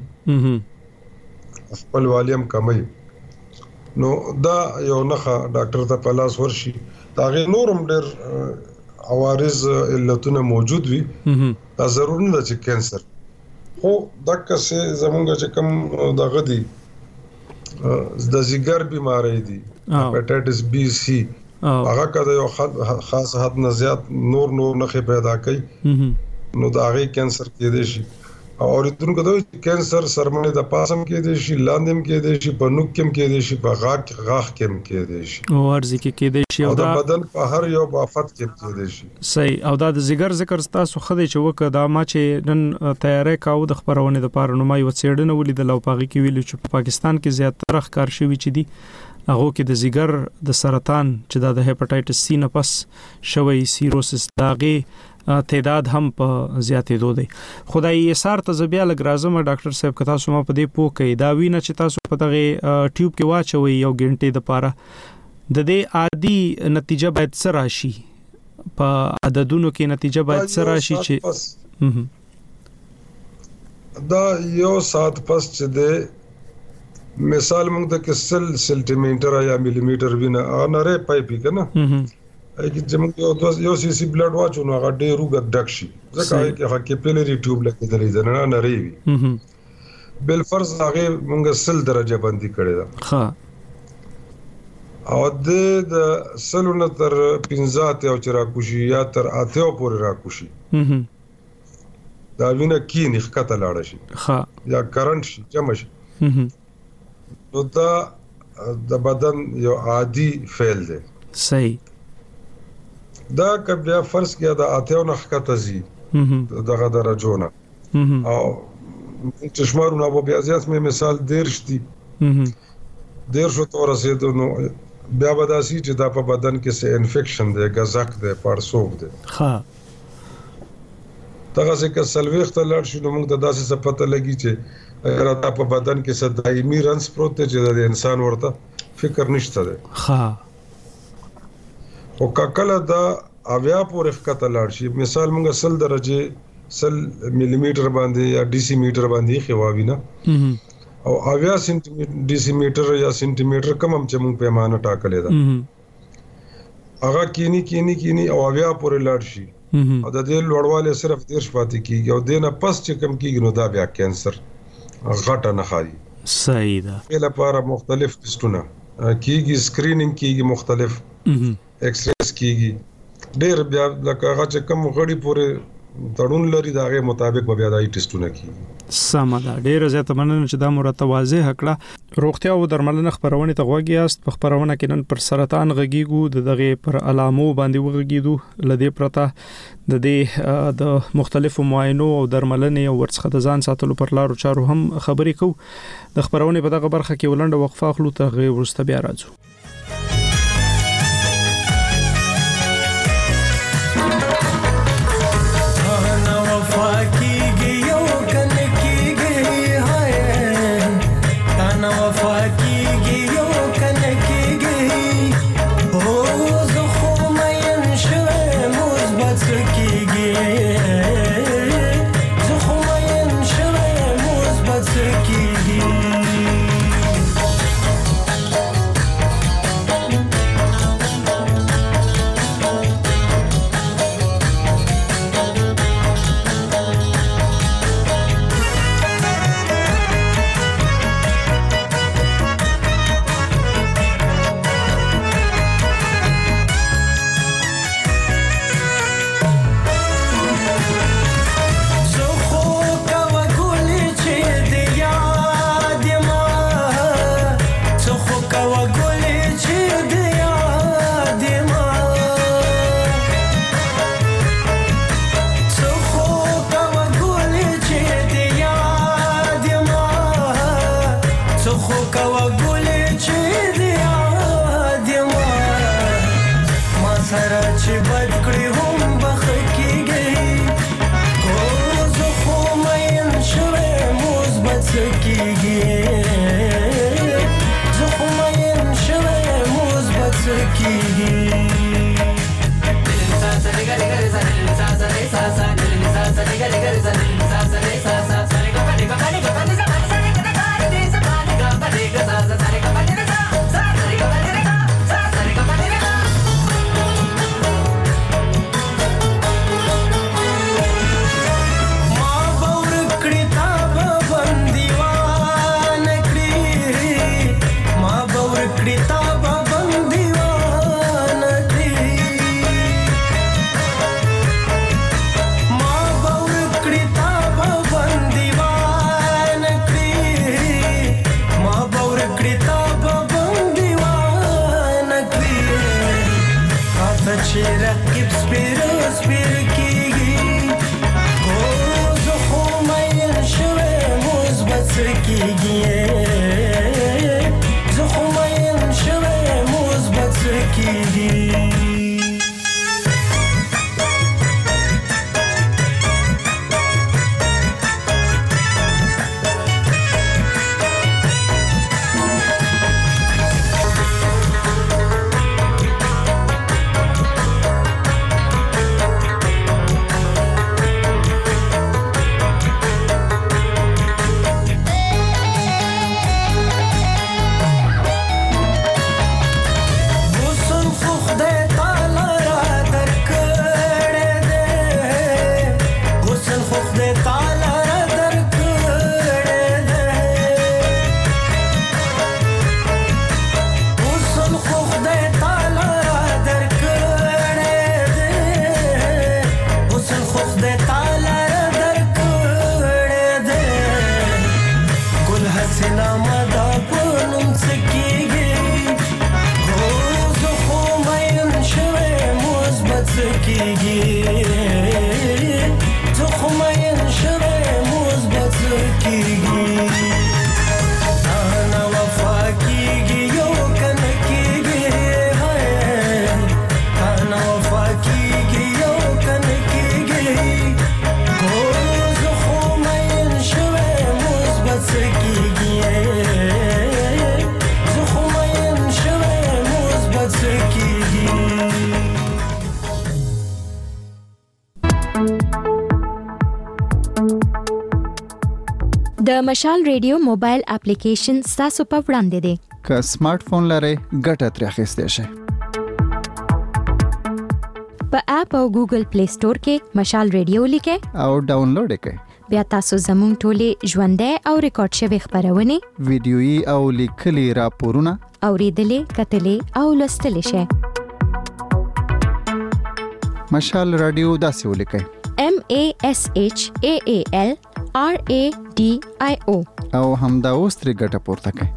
خپل والیم کمای، نو دا یو نخا ډاکټر ته پلاس ورشي دا غي نورم ډېر عوارض علتونه موجود وي، دا ضروري نه چې کینسر خو دغه څه زمونږ چې کوم دغه دي د زیګر بیماری دي هپاتایټس بی سی هغه کده یو خاص حد نه زیات نور نور نخې پیدا کوي، نو دا غي کینسر کېدې شي. او دونکو دا کینسر سرمنې د پاسم کېدې شي، لاندې کېدې شي، په نوک کې کېدې شي، په غاښ غاښ کې کېدې شي، او ارزي کې کېدې شي، او د بدن په هر یو بافت کې کېدې شي. صحیح. او دا د زیګر ذکر تاسو خدای چې وکړه دا ما چې نن تیارې کاوه د خبرونه د پاره نو ما یو څېړنه ولیدل او پاغي کې ویل چې په پاکستان کې زیاتره ښکار شوی چې دي هغه کې د زیګر د سرطان چې د هپاتایټس سی نه پس شوی سیروسس داغه تعداد هم په زیاتېدو دی. خدای یې سار ته زبیا لګ راځم ډاکټر صاحب کتا سو ما په دې پوکې دا وینه چې تاسو په دغه ټیوب کې واچوي یو غنټې د پاره د دې عادي نتیجه باید سره شي، په عددونو کې نتیجه باید سره شي چې دا یو سات پس چې د مثال موږ د کسل سنټي میټر یا ملي میټر وینه انره پایپی کنه اګه زموږ یو دوه یو سی سی بلډ واچو نو هغه ډېر وګ ډک شي ځکه چې هغه کیپلری ټیوب لکه درې ځنه نه ریوي بل فرض هغه موږ سل درجه باندې کړی دا ها او د سلونه تر پنځه او چر کوشي یا تر اته پورې را کوشي دا وینه کې نه ښکته لاړ شي ها یا کرنٹ شي جمع شي نو دا د بدن یو عادي فعل دی. صحیح. دا کبه فرض کیا دا اته نه ښکته زی دغه درجونه او چشمارونه په بیا ځاس مې مثال دیرشتي دیر شو تور رسیدو نو بیا بداسي چې دا په بدن کې څه انفیکشن دی غزاک دی پړسوب دی ها دغه څه سلويخت لړ شو نو موږ د داسې څه پته لګي چې اگر دا په بدن کې څه دایمي رنس پروت دی چې د انسان ورته فکر نشته دی ها او کله دا اویا پورې ښکته لاړ شي مثال موږ سل درجه سل ملي میټر باندې یا ډي سي میټر باندې خواوینه او اویا سنټي میټر ډي سي میټر یا سنټي میټر کوم هم چې موږ پیمانه ټاکلې ده هغه کینی کینی کینی او اویا پورې لاړ شي او د دې لوړواله صرف دیرش پاتې کیږي او دینه پس چې کم کیږي نو دا بیا کینسر غټه نه خاري. صحیح ده. په لپاره مختلف ټیسټونه کیږي، سکرینینګ کیږي، مختلف ایکس ریز کیږي، ډېر بیا لکه هغه چې کم غړي پورې تړون لري داغه مطابق به بیا دای ټیسټونه کیږي. سم ده. ډېر زیات مننه چې دا مرته واضح کړه. روغتیا او درملنه خبرونه ته غوږی است. په خبرونه کې نن پر سرطان غږیږو، دغه پر علامو باندې وغږیدو، لدې پرته د دې د مختلفو معاینو او درملنې او ورڅخه د ځان ساتلو پر لارو چارو هم خبرې کوو. د خبرونه په دغه برخه کې ولنډه وقفه اخلو ته غوښته بیا راځو. کوا ګولې چې دی یادما ما سره چې بد کړی هم بخ کېږي کو زه خو مین شوی مثبت کېږي زه خو مین شوی مثبت کېږي د مشال ریډیو موبایل اپلیکیشن تاسو په وړاندې دی که سمارټ فون لرئ ګټه ترې اخیستی شئ په اپ او ګوګل پلی سٹور کې مشال ریډیو لیکئ او ډاونلوډ یې کړئ بیا تاسو زموږ ټولې ژوندۍ او ریکارډ شوي خبرونه ویډیويي او لیکلي راپورونه اوریدلې کتلې او لوستلې شئ مشال رادیو داسې ولیکئ M A S H A A L R A D I O او همدا اوس ترې ګټه پورته کړئ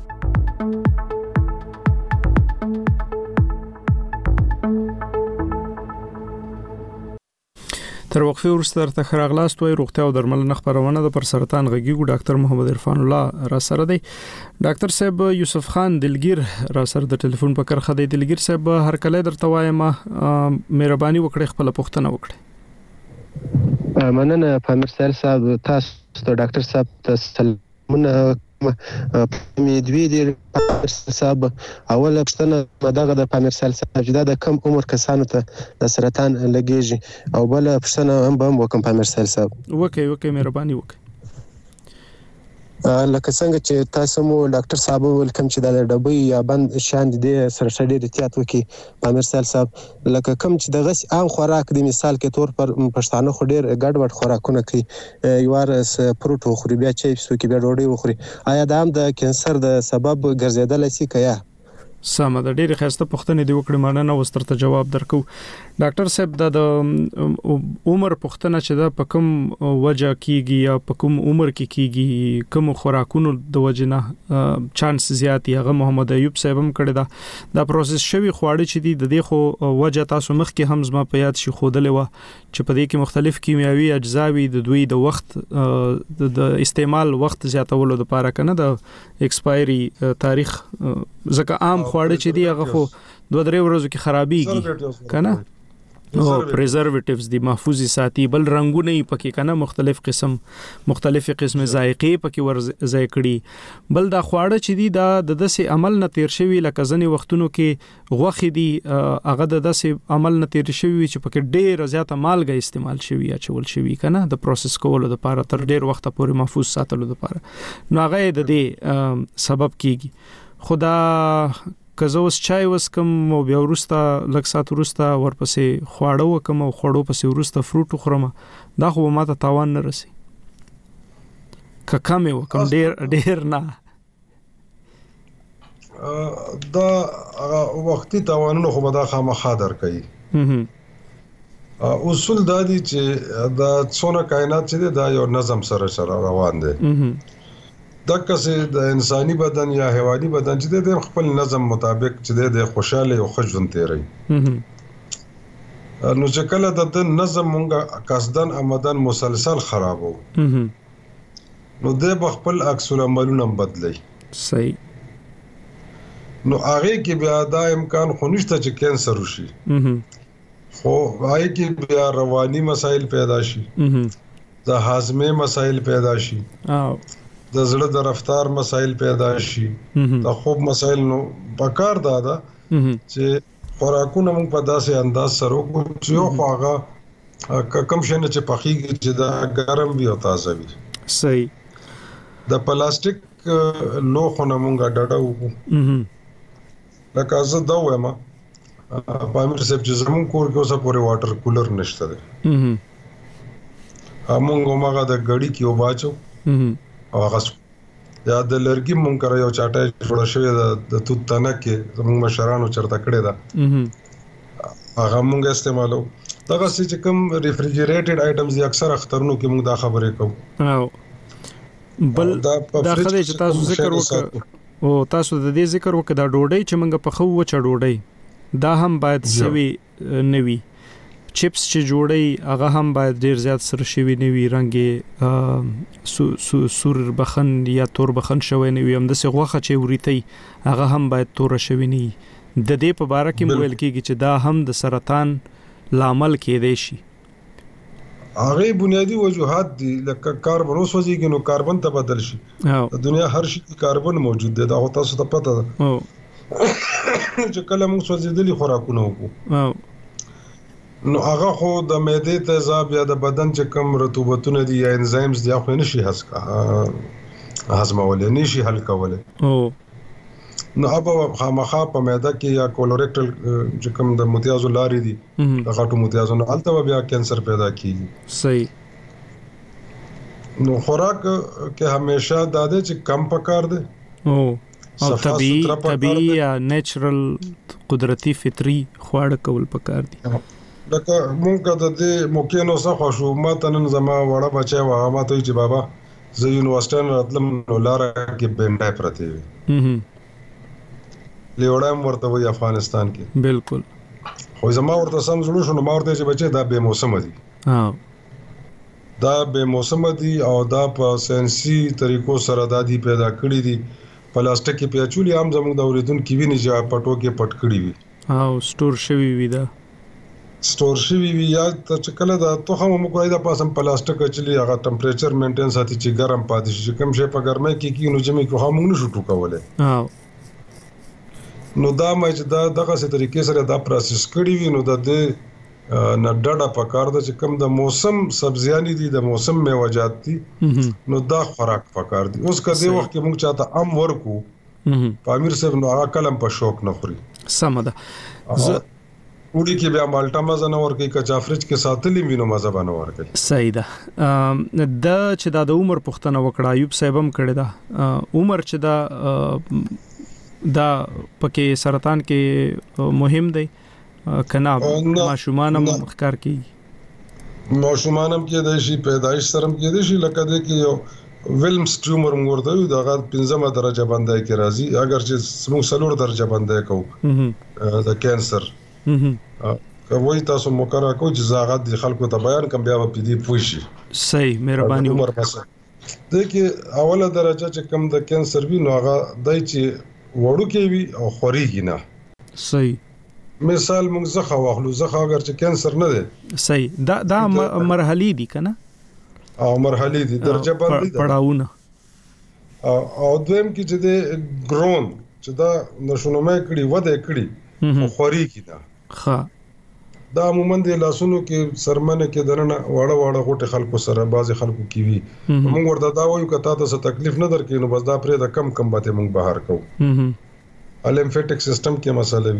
تر وقفه وروسته درته خراغلاست وای روغتیا او درملنه خبرونه د پر سرطان غږیږي ډاکټر محمد عرفان الله را سره دی ډاکټر صاحب یوسف خان دلګیر را سره د ټلیفون په کرخه دی دلګیر صاحب هر کله درته وایم مهرباني وکړئ خپل پوښتنه وکړئ مننه پامیر صاحب تاسو ته ډاکټر صاحب تاسو مونږ مې دوی دی صاحب اوله پښتنه دغه د پامیر صاحب چې د کم عمر کسانو ته د سرطان لګیږي او بل پښتنه هم به وکم پامیر صاحب وکي وکي مهرباني وکي لکه څنګه چې تاسو مو ډاکټر صاحب ولکم چې د ډبې یا بند شان دي سره شډې د احتیاط وکي پامیر صاحب لکه کوم چې د غس عام خوراک د مثال کې تور پر پښتانه خو ډیر ګډوډ خوراکونه کوي یوار پروت خوري بیا چیپس کوي بیا ډوډۍ وخوري آیا دا هم د کانسر د سبب ګرځیدل شي کیا سم د ډېر خسته پوښتنې دی وکړې مانه وسترته جواب درکو ډاکټر صاحب د عمر پوښتنه چې دا په کوم وجه کیږي یا په کوم عمر کې کیږي کوم خوراکونو د وجنه چانس زیات هغه محمد ایوب صاحب هم کړی دا دا پروسس شوی خواړه چې دی د دې خو وجه تاسو مخ کې هم زما په یاد شي خودلې و چې په دې کې مختلف کیمیاوي اجزاوي د دوی د وخت د استعمال وخت زیاتولو لپاره کنه د ایکسپایری تاریخ ځکه عام خواړه چې دی هغه خو دوه درې ورځې کې خرابېږي کنه او پریزرویټیوز دی محفوظي ساتي بل رنگونه پکې کنه مختلف قسم مختلف قسم ذائقې پکې ور ځای کړي بل دا خواړه چې دی دا د دسې عمل نه تیر شوی لکه ځنې وختونو کې غوخي دی هغه د دسې عمل نه تیر شوی چې پکې ډېر زیاته مالګه استعمال شوی یا چول شوی کنه د پروسس کولو لپاره تر ډېر وخت پورې محفوظ ساتلو لپاره نو هغه د دې سبب کیږي خدا که زه اوس چای وسکم او بیا وروسته لږ ساعت وروسته ورپسې خواړه وکم او خواړو پسې وروسته فروټ وخورم دا خو ما ته تاوان نه رسي که کم یې وکم ډېر ډېر نه دا وختي تاوانونه خو به دا خامخا درکوي اصول دا دي چې دا څونه کائنات چې دی دا یو نظم سره سره روان دی دغه څه د انساني بدن یا حیواني بدن چې د خپل نظم مطابق چې د خوشاله او خوشون تیری نو چې کله د نظم مونږه قصدن آمدن مسلسل خرابو نو د خپل عکس العملونه بدلی صحیح نو هغه کې بیا دا امکان خو نشته چې کینسر وشي خو هغه کې بیا رواني مسایل پیدا شي د هاضمه مسایل پیدا شي او د زړه د رفتار مسایل پیدا شي د خوب مسایل نو پکار دادا چې خوراکونه موږ په داسې انداز سره وکړو چې یو خواغه کم شنه چې پخېږي چې دا ګرم وي او تازه وي صحیح د پلاستیک لوخونه موږ ډډه وکړو لکه زه دا وایم پامیر صاحب چې زمون کور کې اوسه پورې واټر کولر نشته دی موږ هغه د غړي کې وباچو او هغه یا د لرګي مونږ کرا یو چاټه جوړ شوی د توت تنه کې زموږ مشرانو چرته کړی دا هغه مونږ استعمالو دغه چې کوم ریفریجریټډ آیټمز دي اکثر اخترونو کې مونږ دا خبرې کوو او بل دا خدای چې تاسو ذکر وکړ او تاسو د دې ذکر وکړ دا ډوډۍ چې مونږ په خو وچه ډوډۍ دا هم باید سوي نوي چپس چې جوړي هغه هم باید ډیر زیات سره شوی نوي رنګي سور بخن یا تور بخن شوی نوي هم د څه غوخه چې وريتي هغه هم باید تور شوی ني د دې په اړه کې ویل کېږي چې دا هم د سرطان لامل کېدای شي هغه بنیادی وجوهات دي لکه کاربن وسوځيږي نو کاربن ته بدل شي د دنیا هر شي کې کاربن موجود دی دا تاسو ته پته ده چې کله موږ سوځېدلي خوراکونه وکړو نو هغه خو د معدې تیزاب یا د بدن چې کم رطوبتونه دي یا انزایمز دي خو نشي هضمولای نشي حل کولای او نو اب خامخا په معده کې یا کولوریکټل چې کم د متیازو لاري دي د غټو متیازو نه الته بیا کینسر پیدا کیږي صحیح نو خوراک کې همیشه د دې چې کم پکار دي او او طبيعي طبيعي یا نیچرل قدرتي فطري خواړه کول پکار دي لکه مونږه د دې موکې نو څه خوشو ما ته نن زما وړه بچي واه ما ته چې بابا زه یونیورسيټي راتلم نو لاره کې بنډای پرتی وي لیوړم ورته وي افغانستان کې بالکل خو زما ورته سم زړه شو نو ما ورته چې بچي دا به موسم دي ها دا به موسم دي او دا په ساينسي طریقو سره د دې پیدا کړی دي پلاستیک کې پیاچولي عام زموږ د اوریدونکو ویني چې پټو کې پټ کړی وي او سٹور شوی وي دا سٹور شوی وي یا چې کله دا توخه مو کوي دا پاسم پلاستیک چلی هغه ټمپریچر مینټین ساتي چې ګرم پاتې شي کوم شي په ګرمۍ کې کې نو جمع کوه موږ نشو ټوکولای او نو دا مې چې دا دغه څه طریقې سره دا پروسس کړی وي نو د دې نه ډډه پکار ده چې کوم د موسم سبزیانی دي د موسم میوه‌جات دي نو دا خوراک پکار دي اوس کدی وخت کې موږ چاته ام ورکو پامیر صاحب نو هغه کلم په شوق نه خوري سمده وړي کې بیا مالټا مزه نه ورکي کچا فرج کې ساتلې وینو مزه باندې ورکي صحیح ده د چې د عمر پښتنه وکړه ایوب صاحب هم کړی دا عمر چې دا دا پکې سرطان کې مهم دی کنا ماشومان هم مخکار کی ماشومان هم کې د شي پیدایش سره هم کې د شي لکه د کې یو ویلمز ټیومر مرده یو دغه پنځمه درجه باندې کې راځي اگر چې موږ څلور درجه باندې کوو د کانسر کوي تاسو مقرره کوئ چې زاغت د خلکو ته بیان کوم بیا په دې پوه شي صحیح مهرباني وکړئ د کې اوله درجه چې کوم د کانسر وی نو هغه دای چې وړو کې وی او خوريږي نه صحیح مثال موږ زخه واخلو زخه اگر چې کانسر نه دی صحیح دا دا مرحلي دي کنه او مرحلي دي درجه باندې پړاوونه او دویم کې چې د ګرون چې دا نشونمه کړي وده کړي خوريږي نه ښه دا عموما د لاسونو کې سرمنه کې درنه واړه واړه غوټه خلکو سره بعضي خلکو کې وي موږ ورته دا وایو کته تاسو تکلیف نه درکې نو بس دا پرې د کم کم باته موږ بهر کوو لیمفیټک سیستم کې مسله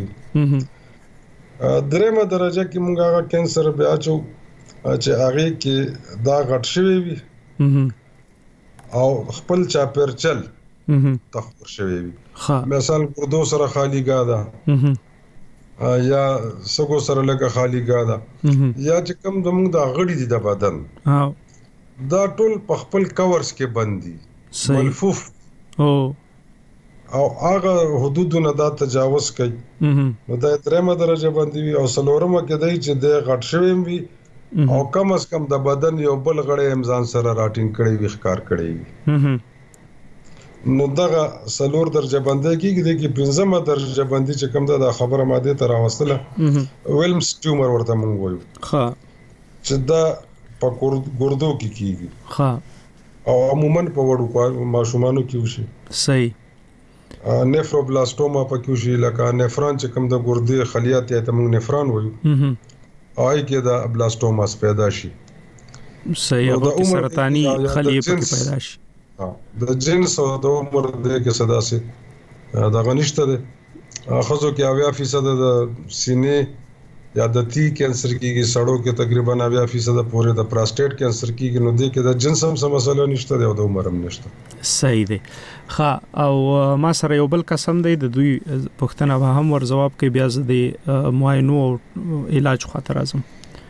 وي درېمه درجه کې موږ هغه کانسر بیا چې هغه کې دا غټ شوی وي او خپل چاپر چل تخور شوی وي مثال ګردو سره خالی گاده یا سګو سره لکه خالی گاده یا چې کوم زموږ د غړي دي د بدن دا ټول په خپل کورس کې بندي ملفوف او او هغه حدودونه دا تجاوز کوي نو دا درېمه درجه باندې او سلورمه کې دی چې د غټ شوی وي او کم از کم د بدن یو بل غړی امزان سره راټینګ کړي وي ښکار کړي وي نو دغه سلور درجه باندې کېږي د کې پنځمه درجه باندې چې کوم دا خبره ماده ته راوستله ویلمز ټیومر ورته مونږ وایو ښه چې دا په ګردو کې کېږي ښه او عموما په وړو ماشومانو کې وشي صحیح نیفروبلاستوما په کې وشي لکه نفران چې کوم د ګردې خلیات ته مونږ نفران وایو آی کې دا بلاستوماس پیدا شي صحیح هغه سرطاني خلیه په پیدا شي د جنس او د عمر د کې صدا سي دا غنښت ده خزو کې اویا فیصد د سینې یا د تی کانسر کېږي سړو کې تقریبا اویا فیصد پورې د پراسټیټ کانسر کېږي نو د کې د جنس هم سم مسله نشته دی او د عمر هم نشته صحیح دی ښه او ما سره یو بل قسم دی د دوی پښتنه به هم ور جواب کوي بیا د معاینو او علاج خاطر اعظم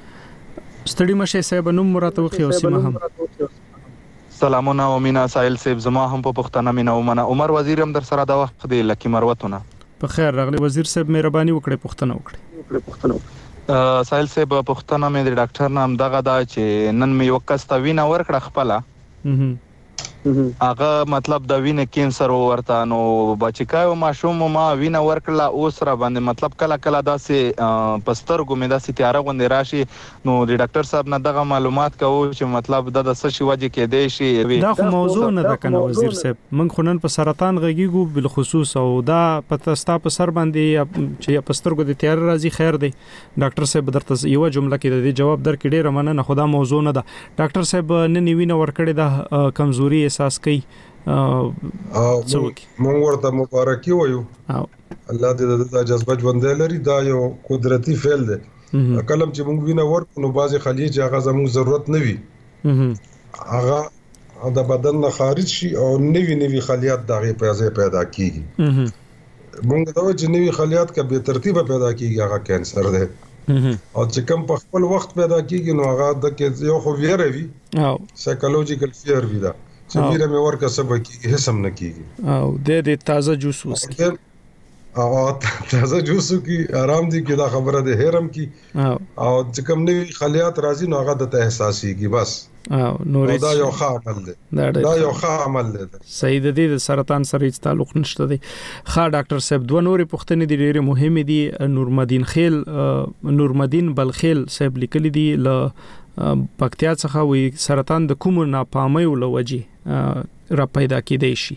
ستړي مشه صاحب نوم مراته وخی او سیمه هم سلامونه او مینا سایل سیب زما هم په پښتنه مینا ومنه عمر وزیر هم در سره دا وخت دی لکی مروتونه په خیر راغلی وزیر صاحب مهرباني وکړئ پښتنه وکړئ پښتنه سایل سیب پښتنه مې د ډاکټر نام دغه دا چې نن مې وکستا وینا ورکړه خپل هغه مطلب د وینې کینسر ورته نو بچکایو ماشوم ما وینه ورکړه اوس را باندې مطلب کله کله داسې پسترګو مې داسې تیاره غوندې راشي نو د ډاکټر صاحب نه دغه معلومات کوو چې مطلب د څه شي وجه کې دی شي دا خو موضوع نه ده کنه وزیر صاحب موږ خنن په سرطان غږیږو بل خصوص او دا پتاستا په سر باندې چې پسترګو د تیاره راځي خیر دی ډاکټر صاحب درته یو جمله کې د جواب درکې ډیره مننه خدا موضوع نه ده ډاکټر صاحب نن وینه ورکړې ده کمزوري احساس کوي او مونږ ورته مبارکي وایو الله دې د جذبه ژوندې لري دا یو قدرتي فعل دی کلم چې مونږ وینه ورکو نو بازي خلیه چې هغه زموږ ضرورت نه وي هغه د بدن نه خارج شي او نوی نوی خلیات دغه پیدا پیدا کیږي مونږ دا چې نوی خلیات کا به ترتیب پیدا کیږي هغه کانسر دی او چې کوم په خپل وخت پیدا کیږي نو هغه د یو خو ویره وي او سایکولوژیکل فیر وي دا چې ویره مې ورکه سبا کیږي هیڅ هم نه کیږي او د دې تازه جوس وسکي او تازه جوس کی آرام دي کی دا خبره ده هرم کی او چې کوم نوی خلیات راځي نو هغه د احساسي کی بس او نورې دا یو ښه عمل دی دا یو ښه عمل دی صحیح د دې سرطان سره هیڅ تعلق نشته دی ښه ډاکټر صاحب دوه نورې پوښتنې دي ډېرې مهمې دي نورمدین خیل نورمدین بلخیل صاحب لیکلي دي ل پکتیا څخه وي سرطان د کوم ناپامۍ ولوجي را پیدا کیدای شي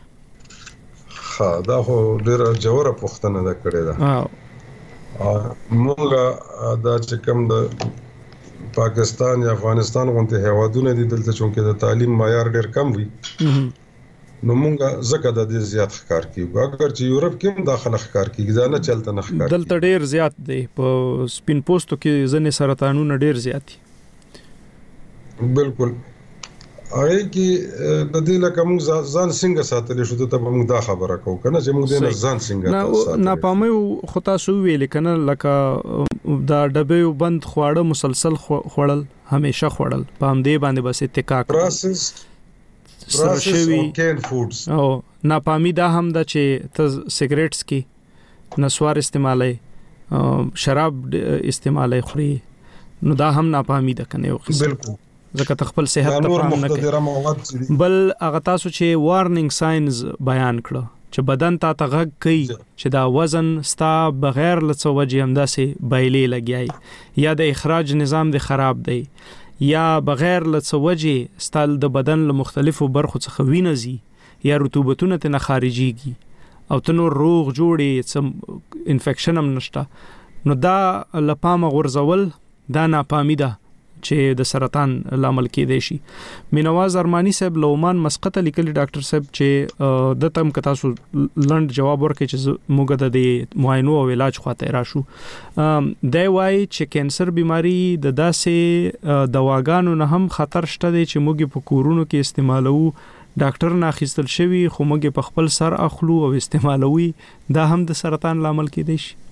ها دا خو ډیره جوړه پوښتنه ده کړې ده مونږه دا چې کوم د پاکستان یا افغانستان غونډه هوادونه دي دلته چې د تعلیم معیار ډیر کم وي نو مونږه زکه د دې زیات ښکار کیږي اگر چې یورپ کې هم داخله ښکار کیږي دا نه چلته نه ښکار دلته ډیر زیات دی په سپین پوسټو کې ځنې سرطانونه ډیر زیات دي بالکل هغه کې د دې لکه موږ ځان څنګه ساتلی شو ته موږ دا خبره کوو کنه چې موږ د ځان څنګه ساتلی نه پامه خو تاسو ویل کنه لکه دا ډبې بند خواړه مسلسل خوړل همیشه خوړل پام دې باندې بس اتکا پروسس پروسس او کین فودز او ناپامي دا هم د چې ته سیګریټس کې نسوار استعمالي شراب استعمالي خوري نو دا هم ناپامي ده کنه یو قسم بالکل ځکه تخپل صحت ته پام نه کوي بل هغه تاسو چې وارنینګ ساينز بیان کړو چې بدن ته تغږ کوي چې دا وزن ستا بغیر لڅ وجه همداسې بایلې لګیای یا د اخراج نظام د خراب دی یا بغیر لڅ وجه ستل د بدن له مختلفو برخو څخه وینځي یا رطوبتونه ته نه خارجيږي او ته نور روغ جوړي سم انفیکشن هم نشته نو دا لپامه غرزول دا ناپامی ده چې د سرطان لامل کېدای شي. مینواز ارمانی صاحب لومان مسقط لیکلي ډاکټر صاحب چې د تم کتا سو لند جواب ورکړي چې موږ د دې معاینو او علاج خواته راشو. دی وای چې کینسر بیماری د داسې دواګانو نه هم خطر شته دی چې موږ په کورونو کې استعمالو ډاکټر نه اخیستل شوی خو موږ په خپل سر اخلو او استعمالوي دا هم د سرطان لامل کېدای شي.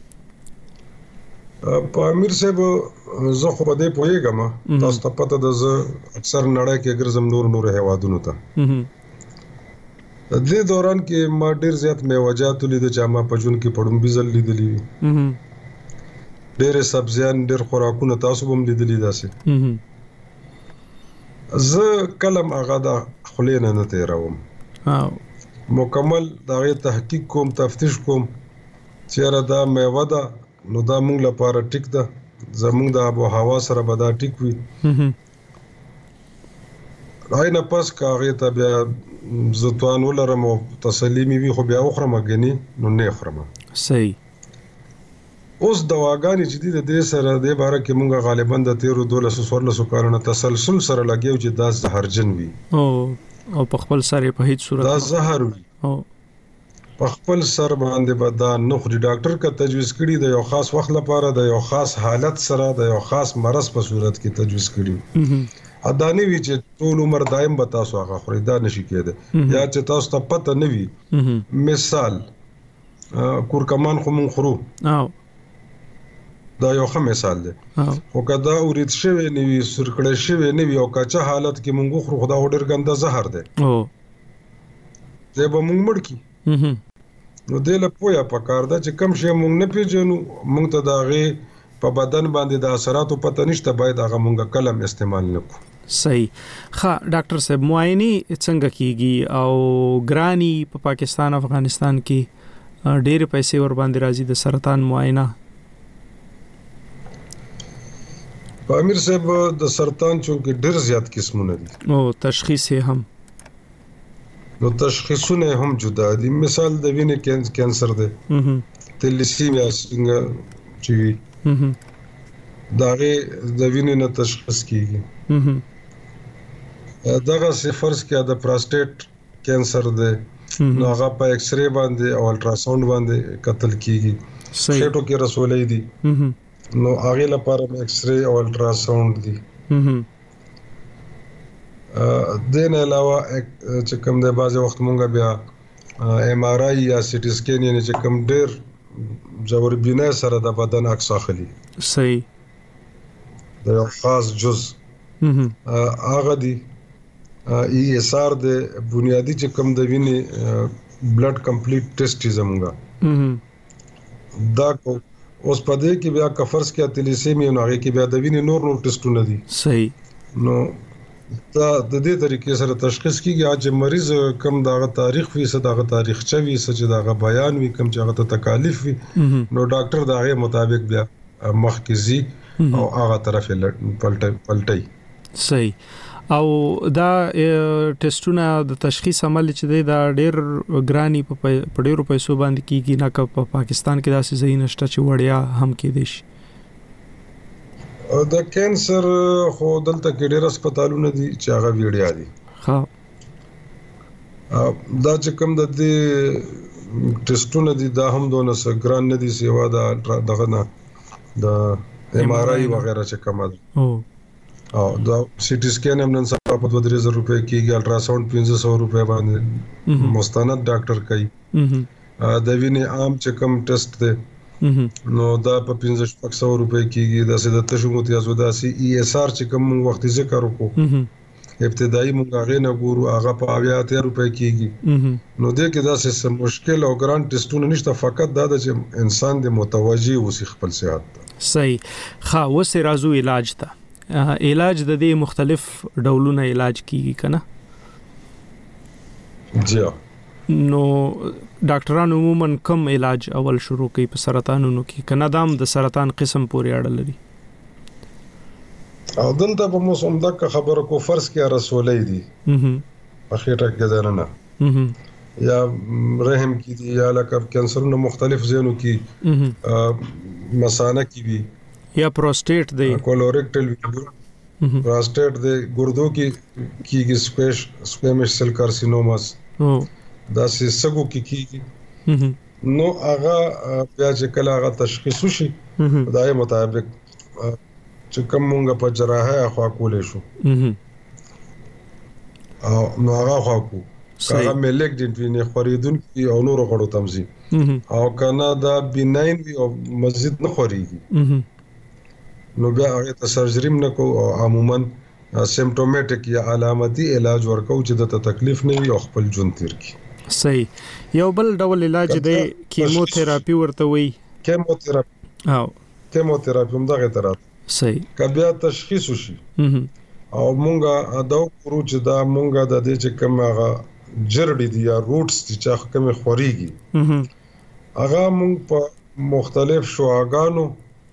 په امیر صاحب زه خو په دې پوهیږم تاسو ته پته ده زه اکثر نړۍ کې ګرځم نور نور هیوادونو ته د دې دوران کې ما ډیر زیات میوجات لید چې ما په جون کې پړم بيزل لیدلې ډیر سبزیان ډیر خوراکونه تاسو هم لیدلې داسې زه کلم هغه د خلینه نه تیروم مکمل دا تحقیق کوم تفتیش کوم چې را دا میوه ده نو دا موږ لپاره ټیک ده زموږ د آب او هوا سره به دا ټیک وي راي نه پس کاغه ته بیا زتوان ولرم او تسلیمي وي خو بیا اخرى مګني نو نه اخرى صحیح اوس دواګانې چې د دې سره د باره کې موږ غالبا د تیرو دولس سورلسو کارونه تسلسل سره لګیو چې دا زهرجن وي او او په خپل سره په هیڅ صورت دا زهر وي او په خپل سر باندې به دا نخري ډاکټر کا تجویز کړي د یو خاص وخت لپاره د یو خاص حالت سره د یو خاص مرض په صورت کې تجویز کړي اداني وی چې ټول عمر دائم به تاسو هغه خوري دا نشي کېده یا چې تاسو ته پته نه وي مثال کورکمان خو مون خورو او دا یو ښه مثال دی خو کدا اورید شوی نیوي سرکړې شوی نیوي او کاچا حالت کې مونږ خورو خدا اورډر ګنده زهر دی او زه به مونږ مړ کی نو دله پویا پکار دا چې کم شي مونږ نه پیژنو مونږ ته داغه په بدن باندې د اثراتو پته نشته باید هغه مونږ کلم استعمال نکړو. صحیح. ښه ډاکټر صاحب معاینه څنګه کیږي او ګرانی په پا پاکستان افغانستان کې ډېر پیسې ور باندې راځي د سرطان معاینه؟ په امیر صاحب د سرطان چونکه ډېر زیات قسمونه دي او تشخیص هم نو تشخیصونه هم جدا دي. مثال د وینې کینسر دی تلیسیمیا څنګه چې داغه د وینې نه تشخیص کیږي دغه صفرز کې د پروستات کینسر دی نو هغه په ایکس ری باندې او الټراساوند باندې قتل کیږي. خېټو کې رسولې دي نو هغه لپاره ایکس ری او الټراساوند دي. دین علاوه چې کوم د بعض وخت مونږ بیا ایم آر آی یا سی ټی سکین یعنی چې کوم ډېر جوړ بینه سره د بدن عکس اخلي. صحیح. د یو خاص جز هغه دی ای اس آر د بنیادی چې کوم د وینې بلډ کمپلیټ ټیسټ زمونږه دا کو اوس پدې کې بیا کفرس کې اتلیسیمیا نو هغه کې بیا د وینې نور نور ټیسټونه دي. صحیح. نو دا د دې طریقې سره تشخیص کیږي چې مریض کم داغه تاریخ وي صداغه تاریخ چوي چې داغه بیان وي کم چې هغه ته تکالیف وي نو ډاکټر داغه مطابق بیا مخکزي او هغه طرف پلټي پلټي. صحیح. او دا ټیسټونه د تشخیص عمل چې دا ډېر ګرانی په ډېرو پیسو باندې کیږي نه که په پاکستان کې داسې ځای نشته چې وړیا هم کېدي شي. د کینسر خو دلته کې ډېر هسپتالونه دي چې هغه ویډیا دي. ها دا چې کوم د دې ټیسټونه دي دا هم دونه سګران نه دي سیوا دا دغه نه د ایم آر آی وغیرہ چې کوم ده. او او دا سی ټي سکین هم نن سبا په دوه درې زره روپۍ کېږي، الټراساوند پنځه سوه روپۍ باندې مستند ډاکټر کوي. د وینې عام چې کوم ټیسټ دی نو دا په پنځه شپږ سوه روپۍ کېږي. داسې د تشو متیازو داسې ای اس آر چې کوم موږ وختي ذکر وکړو ابتدایي موږ هغې نه ګورو، هغه په اویا اتیا روپۍ کېږي. نو دې کې داسې مشکل او ګران ټیسټونه نشته، فقط دا ده چې انسان د متوجه اوسي خپل صحت ته. صحیح. ښه، اوس راځو علاج ته. علاج د دې مختلف ډولونه علاج کیږي کنه؟ جی. نو ډاکټرانو عموما کوم علاج اول شروع کوي په سرطانونو کې؟ کنه دام د سرطان قسم پورې اړه لري؟ او دلته په موسم دغه خبره کو فرض کې رسولې دي په خېټه کې ده نه یا رحم کې دي یا لکه کینسرونو مختلف ځینو کې مثانه کې وي یا پروستیټ دی، کولوریکټل پروستیټ دی، ګردو کې کېږي سپیش سپیمش سیل کارسینوماس دا سې سګو کې کېږي. نو هغه بیا چې کله هغه تشخیص وشي دا یې مطابق چې کوم مونږ په جراحه خوا کولې شو او نو هغه خوا کو هغه ملک دین ویني خوريدونکي او نور غړو تمزي او کنه دا بیناین وی او مزید نه خوريږي نو بیا هغه ته سرجریم نه کو او عموما سیمپټومټیک یا علامتي علاج ورکو چې د تکلیف نه وي او خپل ژوند تیر کی. صحیح. یو بل ډول علاج دی کیموتراپي ورته وي. کیموتراپي او کیموتراپي هم دغه طرح. صحیح. کبیا تشخیص وشي او مونږه دا ورو چې دا مونږه د دې چې کوم هغه جرړې دي یا روټس چې کوم خوريږي هغه مونږ په مختلف شواګانو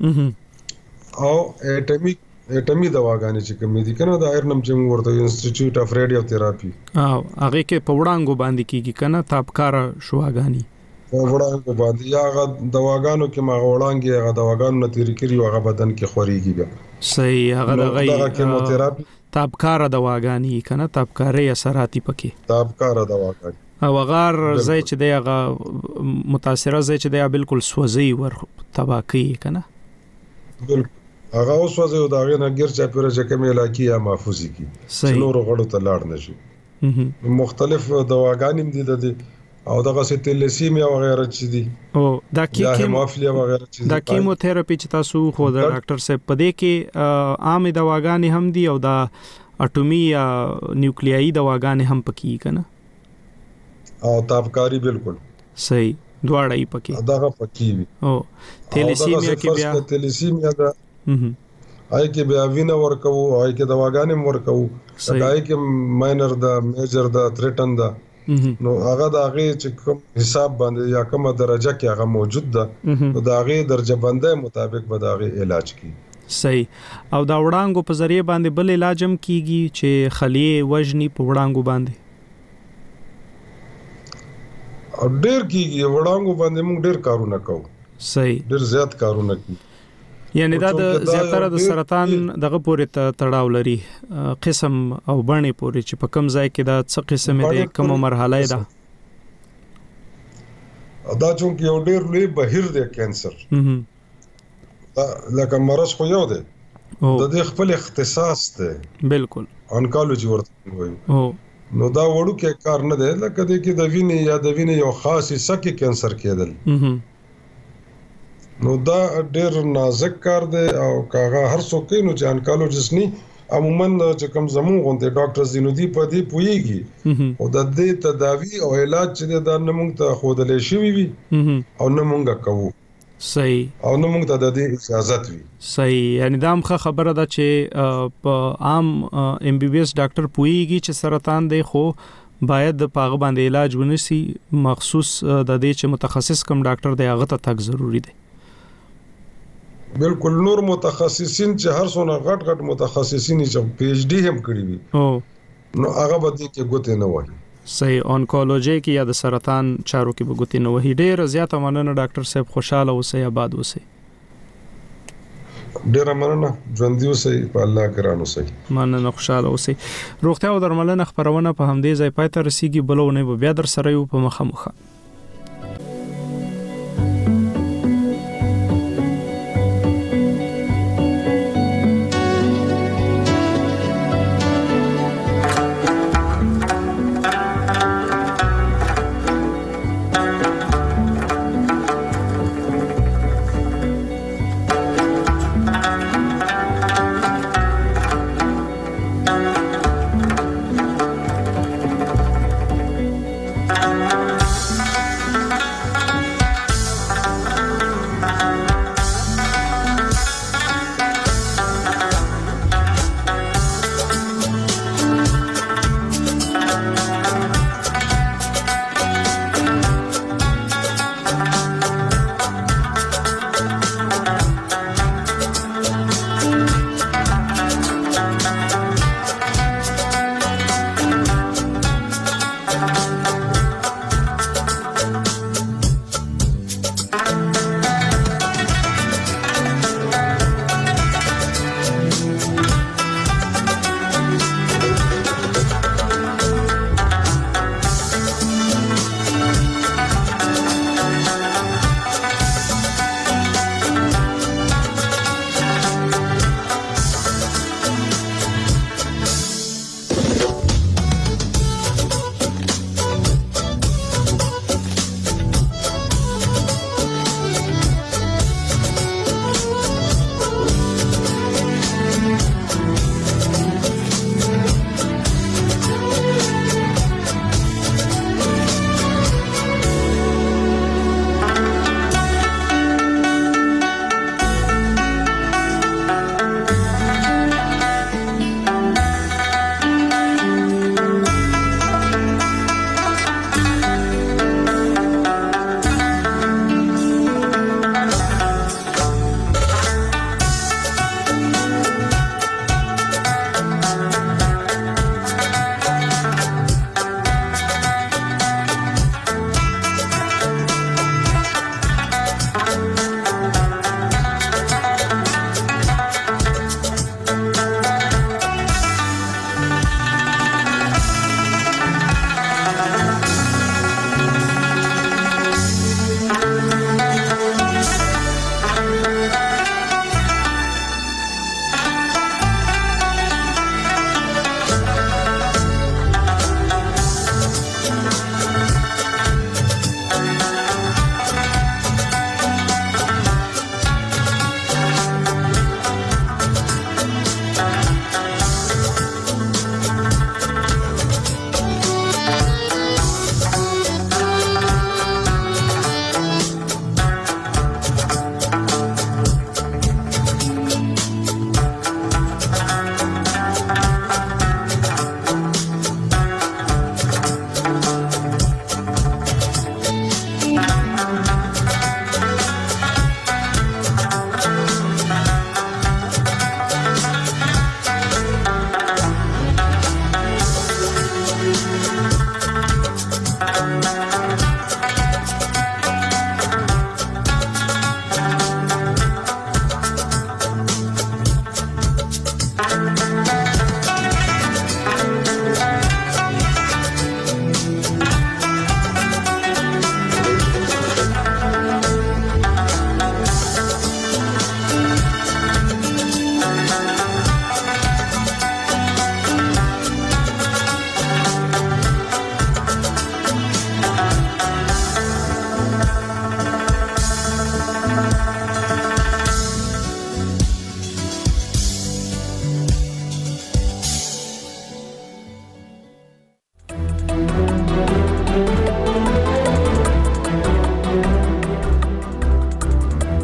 او اټمیک اټمی دواګانې چې کوم دي کنه دا ایرنم چې موږ ورته انسټیټیوټ اف ریډیو تھراپي او هغه کې په وړاندو باندې کیږي کنه تابکار شواګانی په وړاندو باندې یا هغه دواګانو کې ما وړاندې هغه دواګانو نتیری کړی هغه بدن کې خوريږي بیا. صحیح. هغه دغه کیموتراپي تابکار دواګانی کنه تابکاري اثراتي پکې تابکار دواګانی او غار زای چې دی هغه متاثره زای چې دی بالکل سوځي ور تباکی کنه بالکل هغه اوس وځي دا غي نه ګر چا پیره چې کوم علاقې یا محفوظي کی نور غړو ته لاړ نشي. مختلف دواګانې دي د او دغه ستلیسیمیا وغیرہ چې دي او دا کیموفیلیا وغیرہ چې دا کیموتراپي چې تاسو خو د ډاکټر صاحب په دې کې عام دواګانې هم دي او دا اټومي یا نیوکلیایي دواګانې هم پکې کنه او تابکاری بالکل صحیح دواړه یې پکې دغه پکې وي. او تلیسیمیا کې بیا تلیسیمیا دا آی کې بیا وینه ورکو آی کې دواګانې ورکو آی کې ماینر دا میجر دا تریټن دا نو هغه د هغه چې کوم حساب باندې یا کومه درجه کې هغه موجود ده نو د هغه درجه بندۍ مطابق به د هغه علاج کی. صحیح. او دا وړانګو په ذریعہ باندې بل علاج هم کیږي چې خلیه وجنی په وړانګو باندې او ډیر کیږي وړانګو باندې موږ ډیر کارونه کوو. صحیح. ډیر زیات کارونه کوو یعنی دا د زیاتره د سرطان دغه پورې تړاو لري قسم او بڼې پورې چې په کوم ځای کې دا څه قسم دی کومه مرحله ده دا چې یو ډیر لوی بهیر دی کانسر لکه مرض خو یو دی د دې خپل اختصاص دی بالکل انکالوجي ورته وایي نو دا وړو کې کار نه دی لکه د کې د وینې یا د وینې یو خاص حصہ کې کانسر کېدل نو دا ډېر نازک کار دی او کاغه هر څوک نو چې انکالوجست ني عموما چې کوم زمون غونډه ډاکټر زینو دی په دې پويږي او د دې تداوی او علاج چې دا نه مونږ ته خودلې شوی وي او نه مونږ کوو. صحیح. او نه مونږ ته د دې اجازه وي. صحیح. یعنی دا مخه خبره ده چې په عام ام بي بي اس ډاکټر پويږي چې سرطان دی خو باید د پاغه باندې علاج ونسي مخصوص د دې چې متخصص کم ډاکټر دی هغه ته تک ضروری دی. بالکل. نور متخصصین چې هر څونه غټ غټ متخصصین چې پی ایچ ډی هم کړی وي او نو هغه به دې کې ګوتې نه وایي. صحیح. اونکولوژي کې یا د سرطان چارو کې به ګوتې نه وایي. ډېر زیاته مننه ډاکټر صاحب، خوشاله اوسئ، آباد اوسئ. ډېر مننه، ژوندۍ اوسئ، په الله ګران اوسئ. مننه، خوشاله اوسئ. روغتیا او درملنه خبرونه په همدې ځای پای ته رسیږي. بلونه به بیا در سره یو په مخه مخه.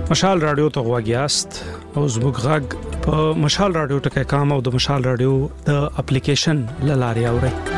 مشال رادیو ته غواګیاست او زموږ غږ په مشال رادیو ټکي کام او د مشال رادیو د اپلیکیشن لاري اوري